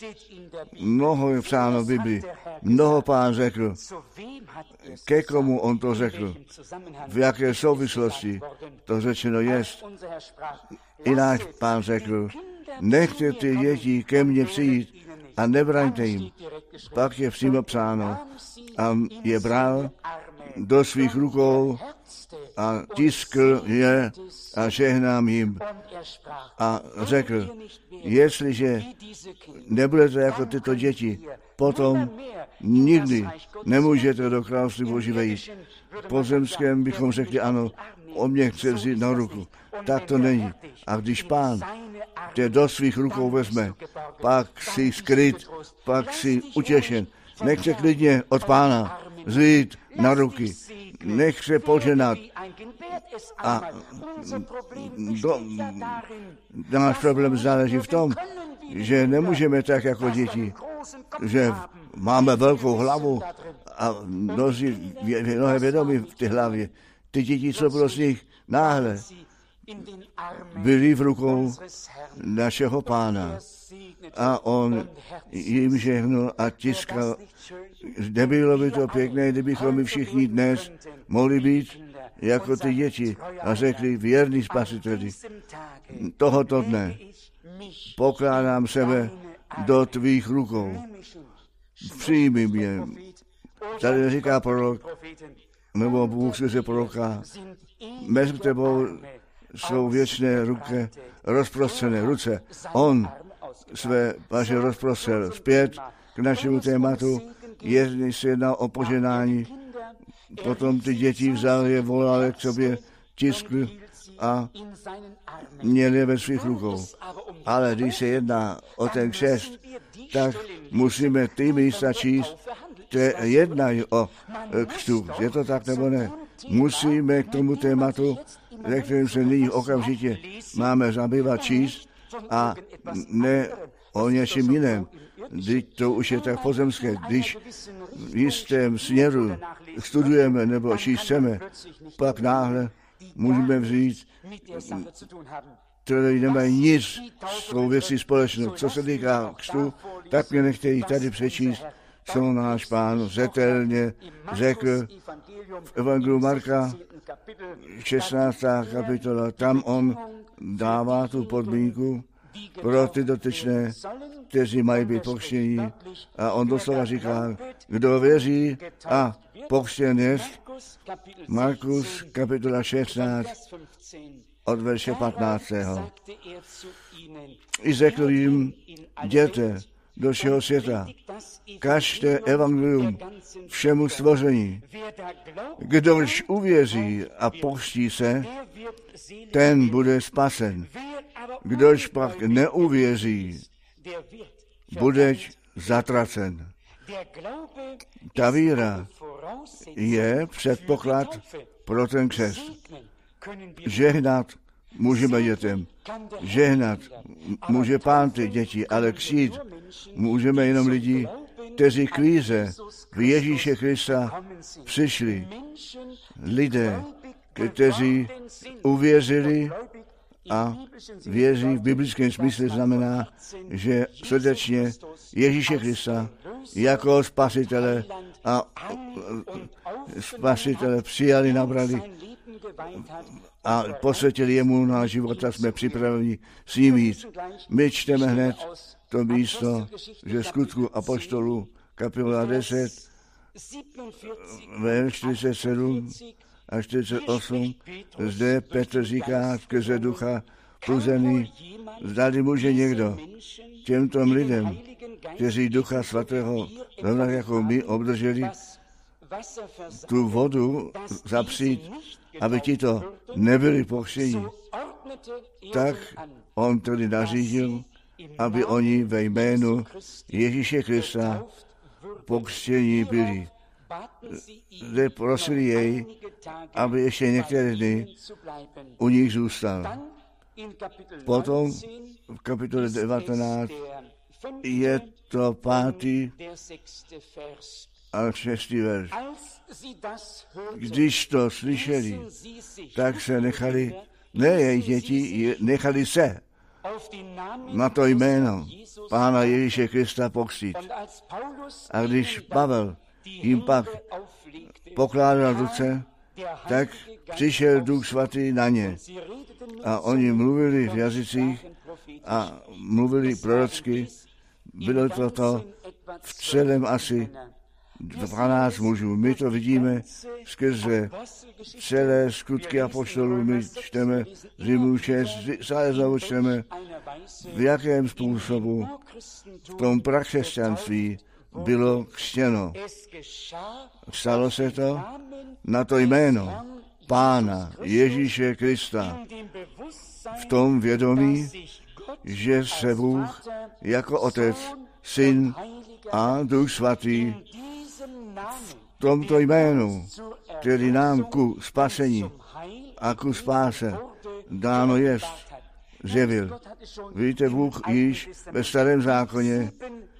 Speaker 1: Mnoho je psáno v Biblii, mnoho Pán řekl, ke komu on to řekl, v jaké souvislosti to řečeno jest. I náš Pán řekl, nechte ty děti ke mně přijít a nebraňte jim. Pak je přímo psáno a je bral do svých rukou a tiskl je a žehnám jim. A řekl, jestliže nebudete jako tyto děti, potom nikdy nemůžete do království Boží vejít. Po zemském bychom řekli ano, on mě chce vzít na ruku. Tak to není. A když Pán tě do svých rukou vezme, pak jsi skryt, pak jsi utěšen. Nech se klidně od Pána vzít na ruky. Nech se poženat. A do, náš problém záleží v tom, že nemůžeme tak jako děti, že máme velkou hlavu a mnozí, mnohé vědomí v té hlavě. Ty děti, co bylo z nich náhle, byli v rukou našeho Pána a on jim žehnul a tiskal. Nebylo by to pěkné, kdybychom my všichni dnes mohli být jako ty děti a řekli, věrný Spasiteli, tohoto dne pokládám sebe do tvých rukou. Přijmi mě. Tady říká prorok, nebo Bůh skrze proroka, mezi tebou jsou věčné ruce, rozprostřené ruce. On své paže rozprostřel zpět k našemu tématu, jestli se jedná o poženání. Potom ty děti vzal je, volal k sobě, tiskl a měli je ve svých rukou. Ale když se jedná o ten křest, tak musíme ty místa číst, které jednají o křtu. Je to tak nebo ne? Musíme k tomu tématu, ve kterém se nyní okamžitě máme zabývat, číst a ne o něčem jiném. Když to už je tak pozemské, když v jistém směru studujeme nebo čísteme, pak náhle můžeme vzít, které nemají nic s tou věcí společnou. Co se týká křtu, tak mě nechtějí tady přečíst, co náš Pán zetelně řekl v Evangeliu Marka, šestnáctá kapitola. Tam on dává tu podmínku pro ty dotyčné, kteří mají být pokřtění. A on doslova říká, kdo věří a pokřtěn jest, Markus kapitola šestnáct od verše patnáctého. I řekl jim, jděte do všeho světa, kažte evangelium všemu stvoření. Kdož uvěří a pokřtí se, ten bude spasen. Kdož pak neuvěří, bude zatracen. Ta víra je předpoklad pro ten křest. Žehnat můžeme dětem. Žehnat může Pán ty děti, ale křtít můžeme jenom lidi, kteří k víře v Ježíše Krista přišli. Lidé, kteří uvěřili a věří v biblickém smyslu znamená, že srdečně Ježíše Krista jako spasitele a spasitele přijali, nabrali a posvětili jemu na život a jsme připraveni s ním jít. My čteme hned to místo, že skutku apoštolů kapitola deset, verš čtyřicet sedm a čtyřicet osm, zde Petr říká skrze ducha pluzený, zdali může někdo těmto lidem, kteří ducha svatého, rovnak jako my, obdrželi tu vodu zapřít, aby ti to nebyli pokřtění, tak on tedy nařídil, aby oni ve jménu Ježíše Krista pokřtění byli. Zde prosili jej, aby ještě některé dny u nich zůstal. Potom v kapitole devatenáct je to pátý a šestý verš. Když to slyšeli, tak se nechali, ne jejich děti, nechali se na to jméno Pána Ježíše Krista pokřtít. A když Pavel jim pak pokládal ruce, tak přišel Duch Svatý na ně. A oni mluvili v jazycích a mluvili prorocky. Bylo to to v celém asi dvanáct mužů. My to vidíme skrze celé skutky apoštolů. My čteme Římů šest, stále znovu čteme, v jakém způsobu v tom prakřesťanství bylo křtěno. Stalo se to na to jméno Pána Ježíše Krista. V tom vědomí, že se Bůh jako Otec, Syn a Duch Svatý v tomto jménu, který nám ku spasení a ku spáse dáno jest, zjevil. Víte, Bůh již ve Starém zákoně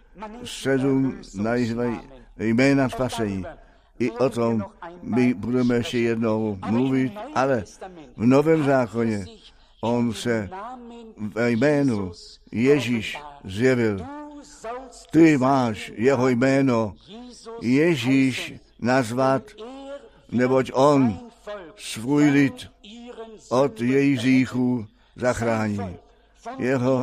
Speaker 1: sedm nazývají jména spasení. I o tom my budeme ještě jednou mluvit, ale v Novém zákoně on se ve jménu Ježíš zjevil. Ty máš jeho jméno Ježíš nazvat, neboť on svůj lid od jejich hříchů zachrání. Jeho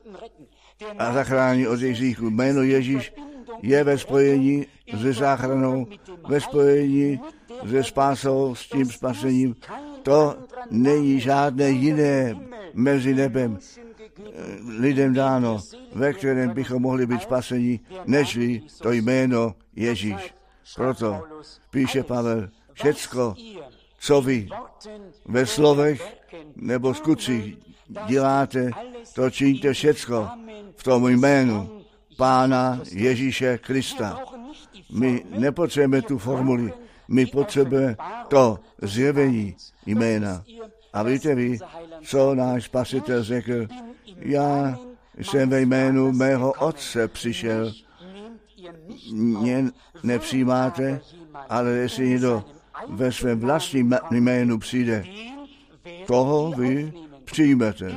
Speaker 1: a zachrání od jejich hříchů. Jméno Ježíš je ve spojení se záchranou, ve spojení se spásou, s tím spasením. To není žádné jiné mezi nebem lidem dáno, ve kterém bychom mohli být spaseni, nežli to jméno Ježíš. Proto píše Pavel, všecko, co vy ve slovech nebo skutcích děláte, to čiňte všecko v tom jménu Pána Ježíše Krista. My nepotřebujeme tu formuli, my potřebujeme to zjevení jména. A víte vy, co náš Spasitel řekl? Já jsem ve jménu mého Otce přišel. Mě nepřijímáte, ale jestli někdo ve svém vlastním jménu přijde, toho vy přijmete.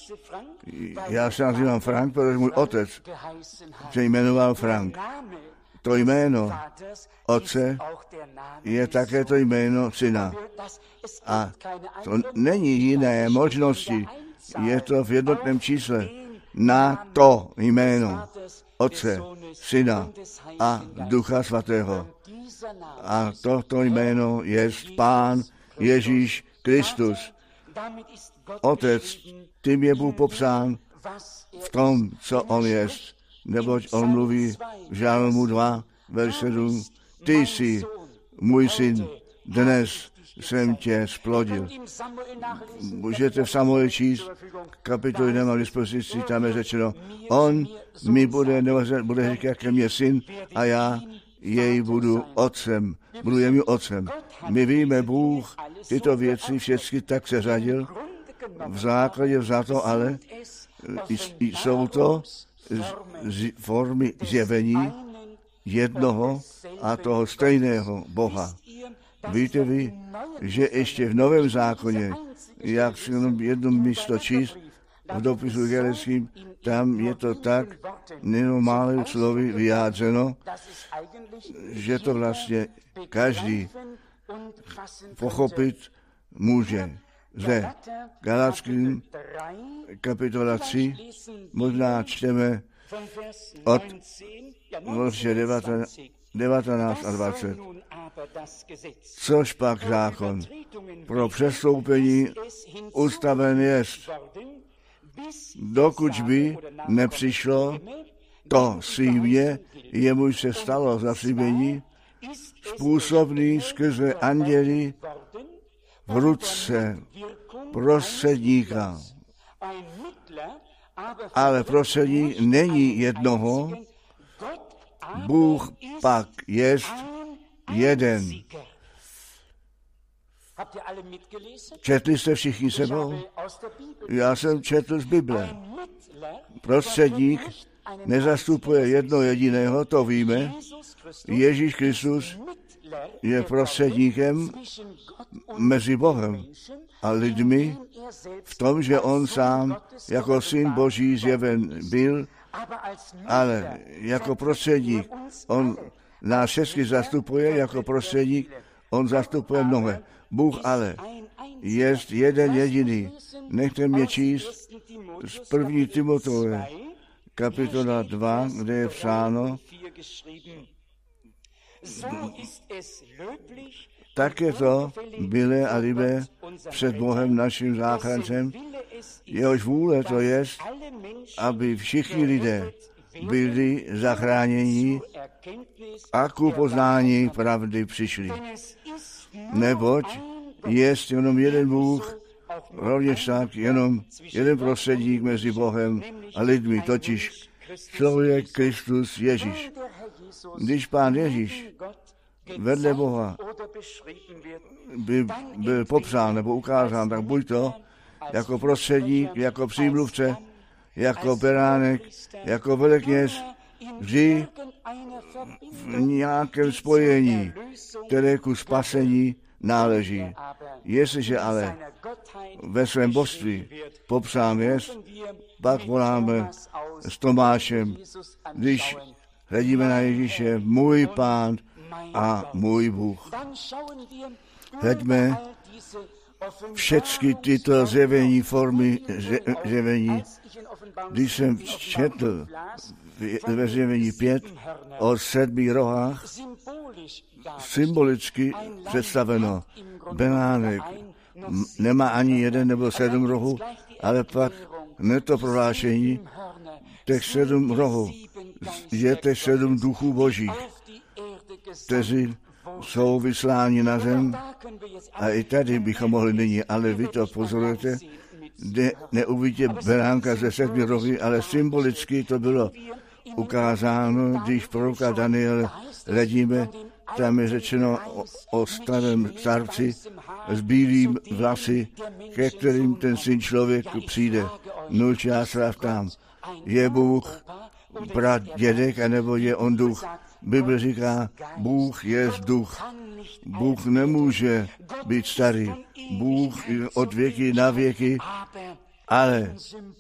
Speaker 1: Já se nazývám Frank, protože můj otec se jmenoval Frank. To jméno Otce je také to jméno Syna. A to není jiné možnosti. Je to v jednotném čísle na to jméno Otce, Syna a Ducha Svatého. A toto jméno je Pán Ježíš Kristus. Otec, tím je Bůh popsán v tom, co on je. Neboť on mluví v Žalmu dva, verš sedm, ty jsi můj syn, dnes jsem tě splodil. Můžete v Samuel číst, kapitoly nemám dispozici, tam je řečeno, on mi bude, bude říkat ke mně syn a já jej budu otcem, budu jemu otcem. My víme, Bůh tyto věci všechny tak se řadil, v základě vzato, ale jsou to z, z formy zjevení jednoho a toho stejného Boha. Víte vy, že ještě v Novém zákoně, jak si jenom jedno místo číst, v dopisu Galeckým, tam je to tak nenormálně slovy vyjádřeno, že to vlastně každý pochopit může. Ze Galackým kapitola tři možná čteme od verše devatenáct a dvacet. Což pak zákon pro přestoupení ustaven jest, dokud by nepřišlo to símě, jemuž se stalo zaslíbení, způsobný skrze anděli v ruce prostředníka. Ale prostředník není jednoho, Bůh pak jest jeden. Četli jste všichni sebou? Já jsem četl z Bible. Prostředník nezastupuje jedno jediného, to víme. Ježíš Kristus je prostředníkem mezi Bohem a lidmi v tom, že on sám jako syn Boží zjeven byl, ale jako prostředník. On nás všechny zastupuje jako prostředník, on zastupuje mnohé. Bůh ale je jeden jediný. Nechte mě číst z první Timotové, kapitola dva, kde je psáno, tak je to milé a libé před Bohem naším záchrancem, jehož vůle to je, aby všichni lidé byli zachráněni a ku poznání pravdy přišli. Neboť je jenom jeden Bůh, rovněž tak jenom jeden prostředník mezi Bohem a lidmi, totiž člověk Kristus Ježíš. Když Pán Ježíš vedle Boha by byl popsán nebo ukázán, tak buď to jako prostředník, jako přímluvce, jako beránek, jako velekněz, vždy v nějakém spojení, které ku spasení náleží. Jestliže ale ve svém božství popsán je, pak voláme s Tomášem, když hledíme na Ježíše, můj Pán a můj Bůh. Hleďme všechny tyto zjevení, formy zjevení. Když jsem četl ve zjevení pět o sedmi rohách, symbolicky představeno, beránek nemá ani jeden nebo sedm rohů, ale pak ne to prohlášení, těch sedm rohů je těch sedm duchů božích, kteří jsou vysláni na zem. A i tady bychom mohli nyní, ale vy to pozorujete, ne, neuvidíte beránka ze sedmi rohy, ale symbolicky to bylo ukázáno, když proroka Daniel hledíme, tam je řečeno o, o starém starci s bílým vlasy, ke kterým ten syn člověk přijde. Nuž já se ptám, je Bůh brat, dědek, anebo je on duch? Bible říká, Bůh je duch. Bůh nemůže být starý. Bůh je od věky na věky, ale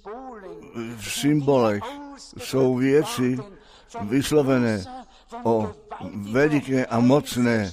Speaker 1: v symbolech jsou věci vyslovené o veliké a mocné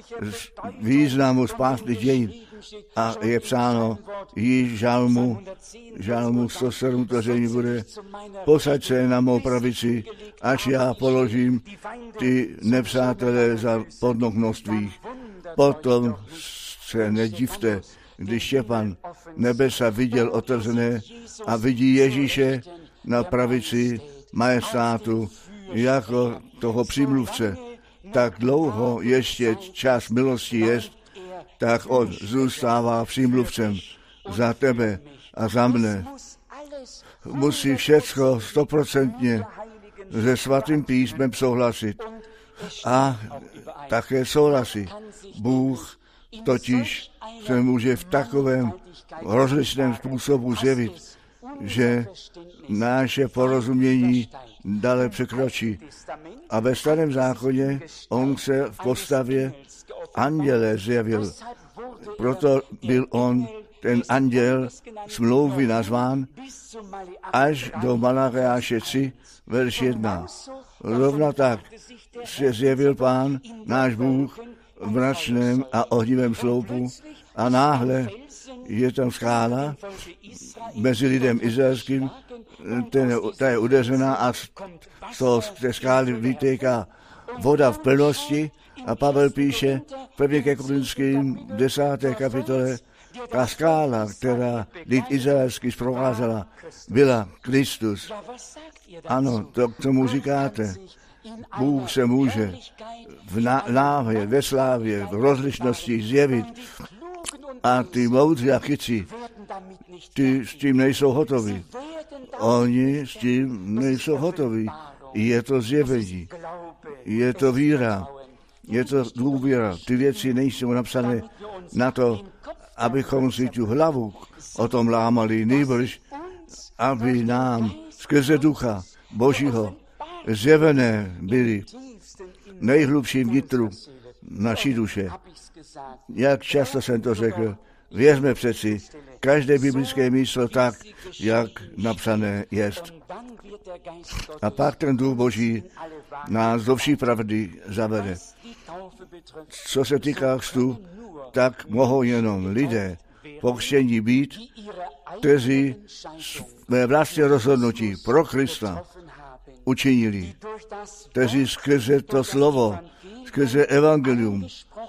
Speaker 1: významu spásných dějin. A je psáno již žalmu, žalmu sto sedm to zřejmě bude, posaď se na mou pravici, až já položím ty nepřátelé za podnoh svých. Potom se nedivte, když Štěpán nebesa viděl otevřené a vidí Ježíše na pravici majestátu jako toho přímluvce. Tak dlouho ještě čas milosti jest, tak on zůstává přímluvcem za tebe a za mne. Musí všecko stoprocentně se svatým písmem souhlasit. A také souhlasí. Bůh totiž se může v takovém rozličném způsobu zjevit, že naše porozumění dále překročí. A ve starém zákoně on se v postavě anděle zjevil. Proto byl on, ten anděl, smlouvy nazván až do Malachiáše tři, verš jedna. Rovna tak se zjevil Pán, náš Bůh, v mračném a ohnivém sloupu a náhle je tam skála mezi lidem izraelským, ten, ta je udeřená a z té skály vytéká voda v plnosti a Pavel píše v první ke Korinským desáté kapitole, ta skála, která lid izraelský zprovázela, byla Kristus. Ano, to k tomu říkáte. Bůh se může v lávě, ve slávě, v rozlišnosti zjevit a ty moudří a chytří, ty s tím nejsou hotoví. Oni s tím nejsou hotoví. Je to zjevení, je to víra, je to důvěra. Ty věci nejsou napsané na to, abychom si tu hlavu o tom lámali, nýbrž, aby nám skrze ducha Božího zjevené byly nejhlubším vnitru naší duše. Jak často jsem to řekl, věřme přeci každé biblické místo tak, jak napsané jest. A pak ten duch Boží nás do vší pravdy zavede. Co se týká křtu, tak mohou jenom lidé pokřtění být, kteří své vlastní rozhodnutí pro Krista učinili, kteří skrze to slovo, skrze evangelium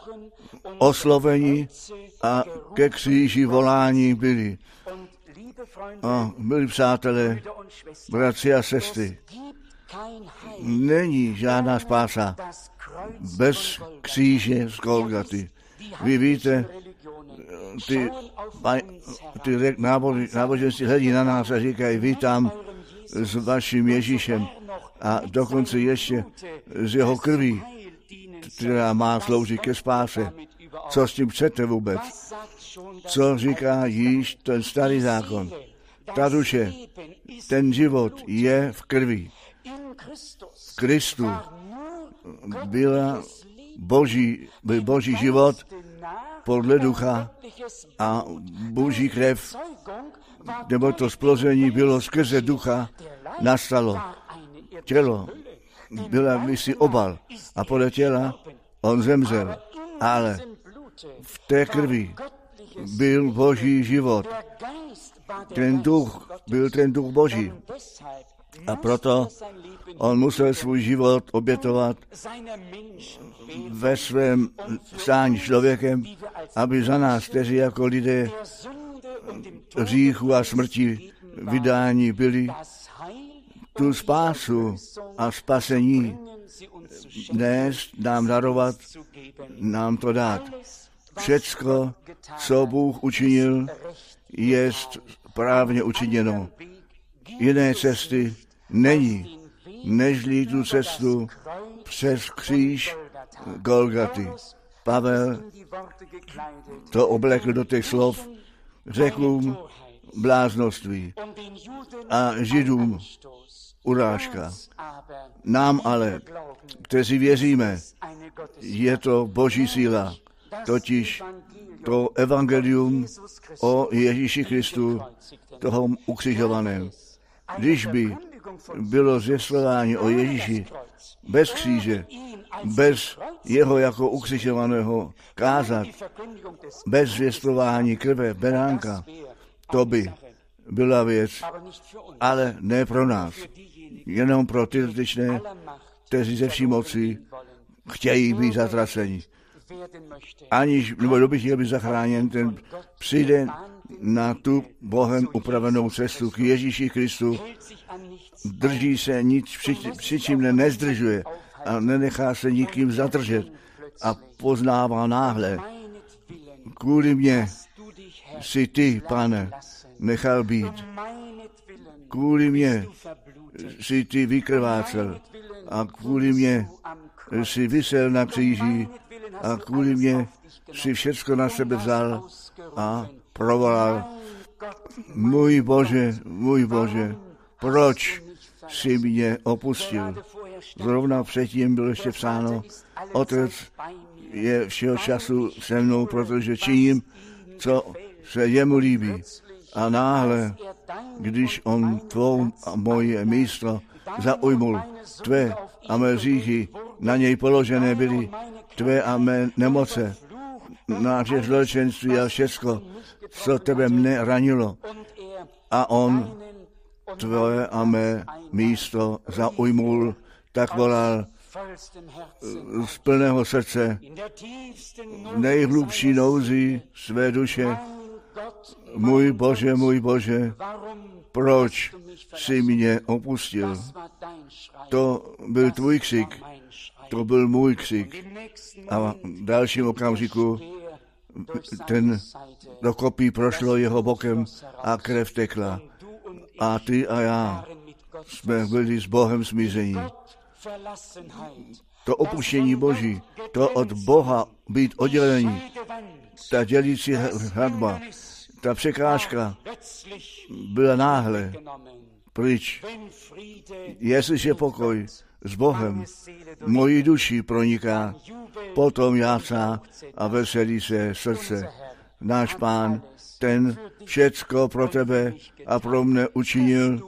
Speaker 1: oslovení a ke kříži volání byli. A byli přátelé, bratři a sestry, není žádná spása bez kříže z Golgaty. Vy víte, ty, ty náboženství hledí na nás a říkají, vy tam s vaším Ježíšem a dokonce ještě z jeho krví, která má sloužit ke spáse. Co s tím chcete vůbec? Co říká již ten starý zákon? Ta duše, ten život je v krvi. V Kristu byla boží, byl boží život podle ducha a boží krev, nebo to splození bylo skrze ducha, nastalo. Tělo byla misi obal a podle těla on zemřel, ale v té krvi byl boží život. Ten duch byl ten duch boží. A proto on musel svůj život obětovat ve svém stání člověkem, aby za nás, kteří jako lidé hříchu a smrti vydání byli, tu spásu a spasení dnes nám darovat, nám to dát. Všecko, co Bůh učinil, je správně učiněno. Jiné cesty není, nežli tu cestu přes kříž Golgaty. Pavel to oblekl do těch slov, Řekům bláznoství a Židům urážka. Nám ale, kteří věříme, je to boží síla, totiž to evangelium o Ježíši Kristu, toho ukřižovaném. Když by bylo zvěstování o Ježíši bez kříže, bez jeho jako ukřižovaného kázat, bez zvěstování krve beránka, to by byla věc, ale ne pro nás. Jenom pro ty dotyčné, kteří ze vší moci chtějí být zatraceni. Aniž, nebo kdo by chtěl být zachráněn, ten přijde na tu Bohem upravenou cestu k Ježíši Kristu, drží se nic, při, při čím ne, nezdržuje a nenechá se nikým zadržet a poznává náhle. Kvůli mně si ty, Pane, nechal být. Kvůli mně si ty vykrvácel a kvůli mně si visel na kříži a kvůli mně si všecko na sebe vzal a provolal: Můj Bože, můj Bože, proč jsi mě opustil? Zrovna předtím bylo ještě psáno: Otec je všeho času se mnou, protože činím, co se jemu líbí. A náhle, když on tvou a moje místo zaujmul, tvé a mé hříchy na něj položené byly, tvé a mé nemoce, naše zločinství a všecko, co tebe mne ranilo. A on tvé a mé místo zaujmul, tak volal z plného srdce, v nejhlubší nouzi své duše: Můj Bože, můj Bože, proč jsi mě opustil? To byl tvůj křik, to byl můj křik. A v dalším okamžiku ten do kopí prošlo jeho bokem a krev tekla. A ty a já jsme byli s Bohem smíření. To opuštění Boží, to od Boha být oddělení, ta dělící hradba, ta překážka byla náhle pryč. Jestliže pokoj s Bohem mojí duši proniká, potom jácá a veselí se srdce. Náš Pán, ten všecko pro tebe a pro mne učinil.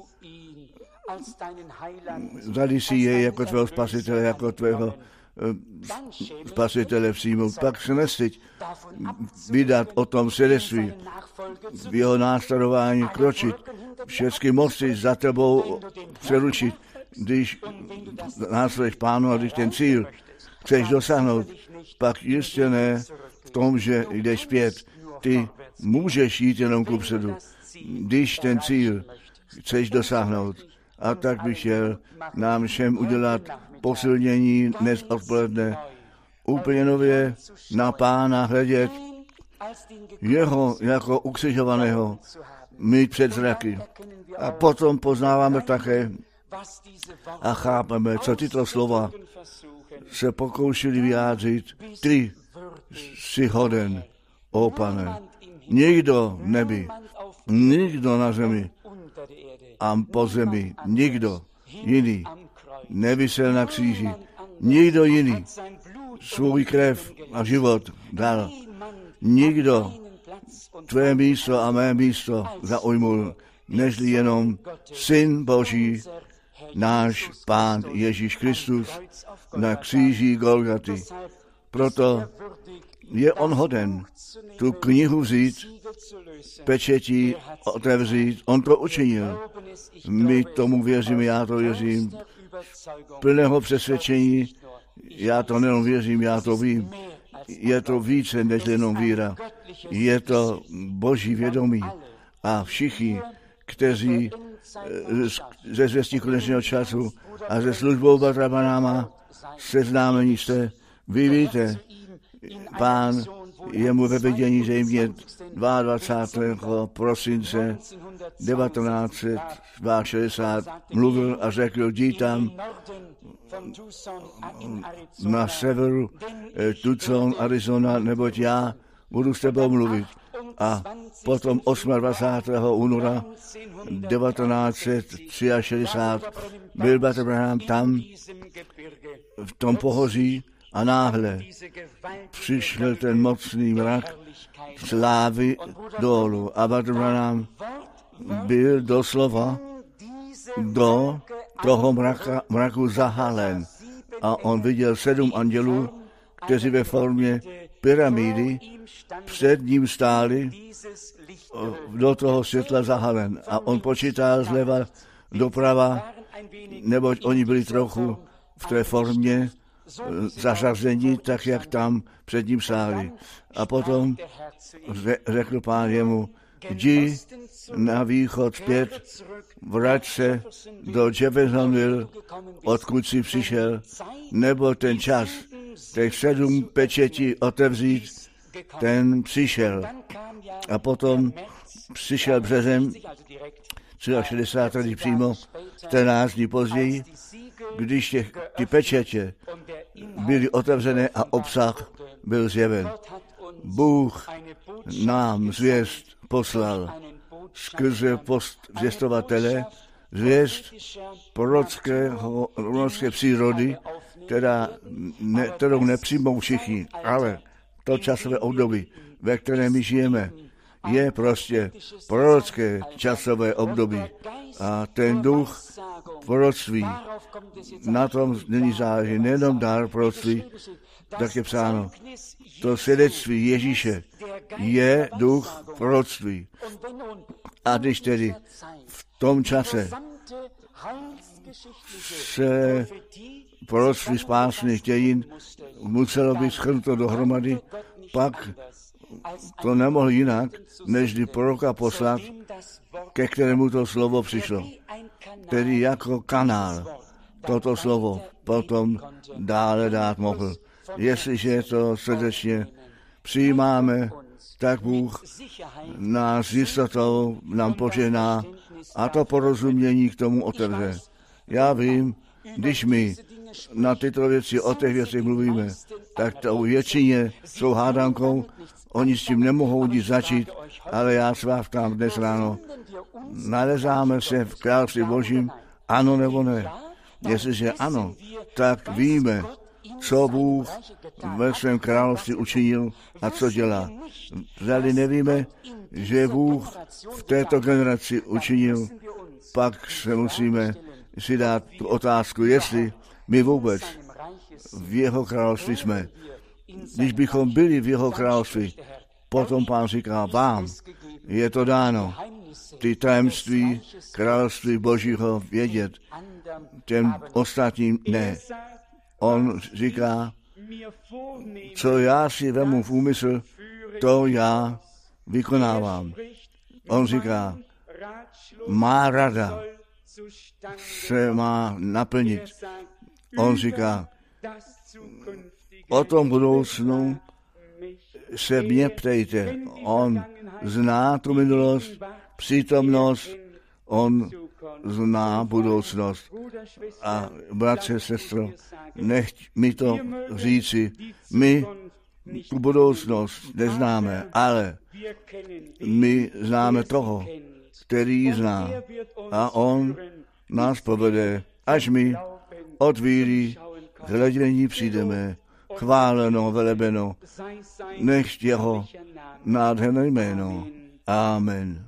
Speaker 1: Vzali si jej jako tvého spasitele, jako tvého spasitele přijmout. Pak se nestyď vydat o tom svědectví, v jeho následování kročit, všechny moci za tebou přeručit, když následuješ Pánu a když ten cíl chceš dosáhnout, pak jistě ne v tom, že jdeš zpět. Ty můžeš jít jenom kupředu, když ten cíl chceš dosáhnout. A tak bych chtěl nám všem udělat posilnění dnes odpoledne, úplně nově na Pána hledět jeho jako ukřižovaného mít před zraky. A potom poznáváme také a chápeme, co tyto slova se pokoušeli vyjádřit. Ty jsi hoden, ó Pane. Nikdo v nebi, nikdo na zemi a po zemi, nikdo jiný nevisel na kříži. Nikdo jiný svůj krev a život dal. Nikdo tvé místo a mé místo zaujmul, nežli jenom Syn Boží, náš Pán Ježíš Kristus na kříži Golgaty. Proto je on hoden tu knihu vzít, pečetí otevřít. On to učinil. My tomu věříme, já to věřím. Plného přesvědčení, já to nejenom věřím, já to vím. Je to více než jenom víra. Je to Boží vědomí. A všichni, kteří ze zvěstí konečného času a ze službou Bartabanáma seznámení jste, vy víte, Pán jemu ve vidění zřejmě dvacátého druhého prosince devatenáct set šedesát mluvil a řekl, jdi tam na severu Tucson, Arizona, neboť já budu s tebou mluvit. A potom dvacátého osmého února devatenáct set šedesát tři byl Brother Branham tam v tom pohoří a náhle přišel ten mocný mrak slávy dolů a Brother Branham byl doslova do toho mraka, mraku zahalen a on viděl sedm andělů, kteří ve formě pyramidy před ním stáli do toho světla zahalen. A on počítal zleva doprava, neboť oni byli trochu v té formě zařazení, tak jak tam před ním stáli. A potom řekl Pán jemu, jdi na východ zpět, vrať se do Jeffersonville, odkud jsi přišel, nebo ten čas, těch sedm pečetí otevřít, ten přišel. A potom přišel březen šedesát tři tady přímo, čtrnáct dní později, když těch, ty pečetě byly otevřené a obsah byl zjeven. Bůh nám zvěst poslal skrze post zvěstovatele, zvěst prorockého, prorocké přírody, která ne, kterou nepřijmou všichni, ale to časové období, ve kterém my žijeme, je prostě prorocké časové období. A ten duch proroctví, na tom není záleží, nejenom dár proroctví, tak je psáno. To svědectví Ježíše je duch proroctví. A když tedy v tom čase se proroctví spásných dějin muselo být shrnuto dohromady, pak to nemohl jinak, než proroka poslat, ke kterému to slovo přišlo. Tedy jako kanál toto slovo potom dále dát mohl. Jestliže to srdečně přijímáme, tak Bůh nás jistotou nám požená a to porozumění k tomu otevře. Já vím, když my na tyto věci, o těch věcech mluvíme, tak to většině jsou hádankou, oni s tím nemohou nic začít, ale já s vás tam dnes ráno nalezáme se v království Božím, ano nebo ne. Jestliže ano, tak víme, co Bůh ve svém království učinil a co dělá. Zdali nevíme, že Bůh v této generaci učinil, pak se musíme si dát tu otázku, jestli my vůbec v jeho království jsme. Když bychom byli v jeho království, potom Pán říká, vám je to dáno, ty tajemství království Božího vědět, těm ostatním ne. On říká, co já si vemu v úmysl, to já vykonávám. On říká, má rada se má naplnit. On říká, o tom budoucnu se mě ptejte. On zná tu minulost, přítomnost, on zná budoucnost. A bratře, sestro, nechť mi to říci, my tu budoucnost neznáme, ale my známe toho, který ji zná. A on nás povede, až my od víry k hledění přijdeme. Chváleno, velebeno, nechť jeho nádherné jméno. Amen.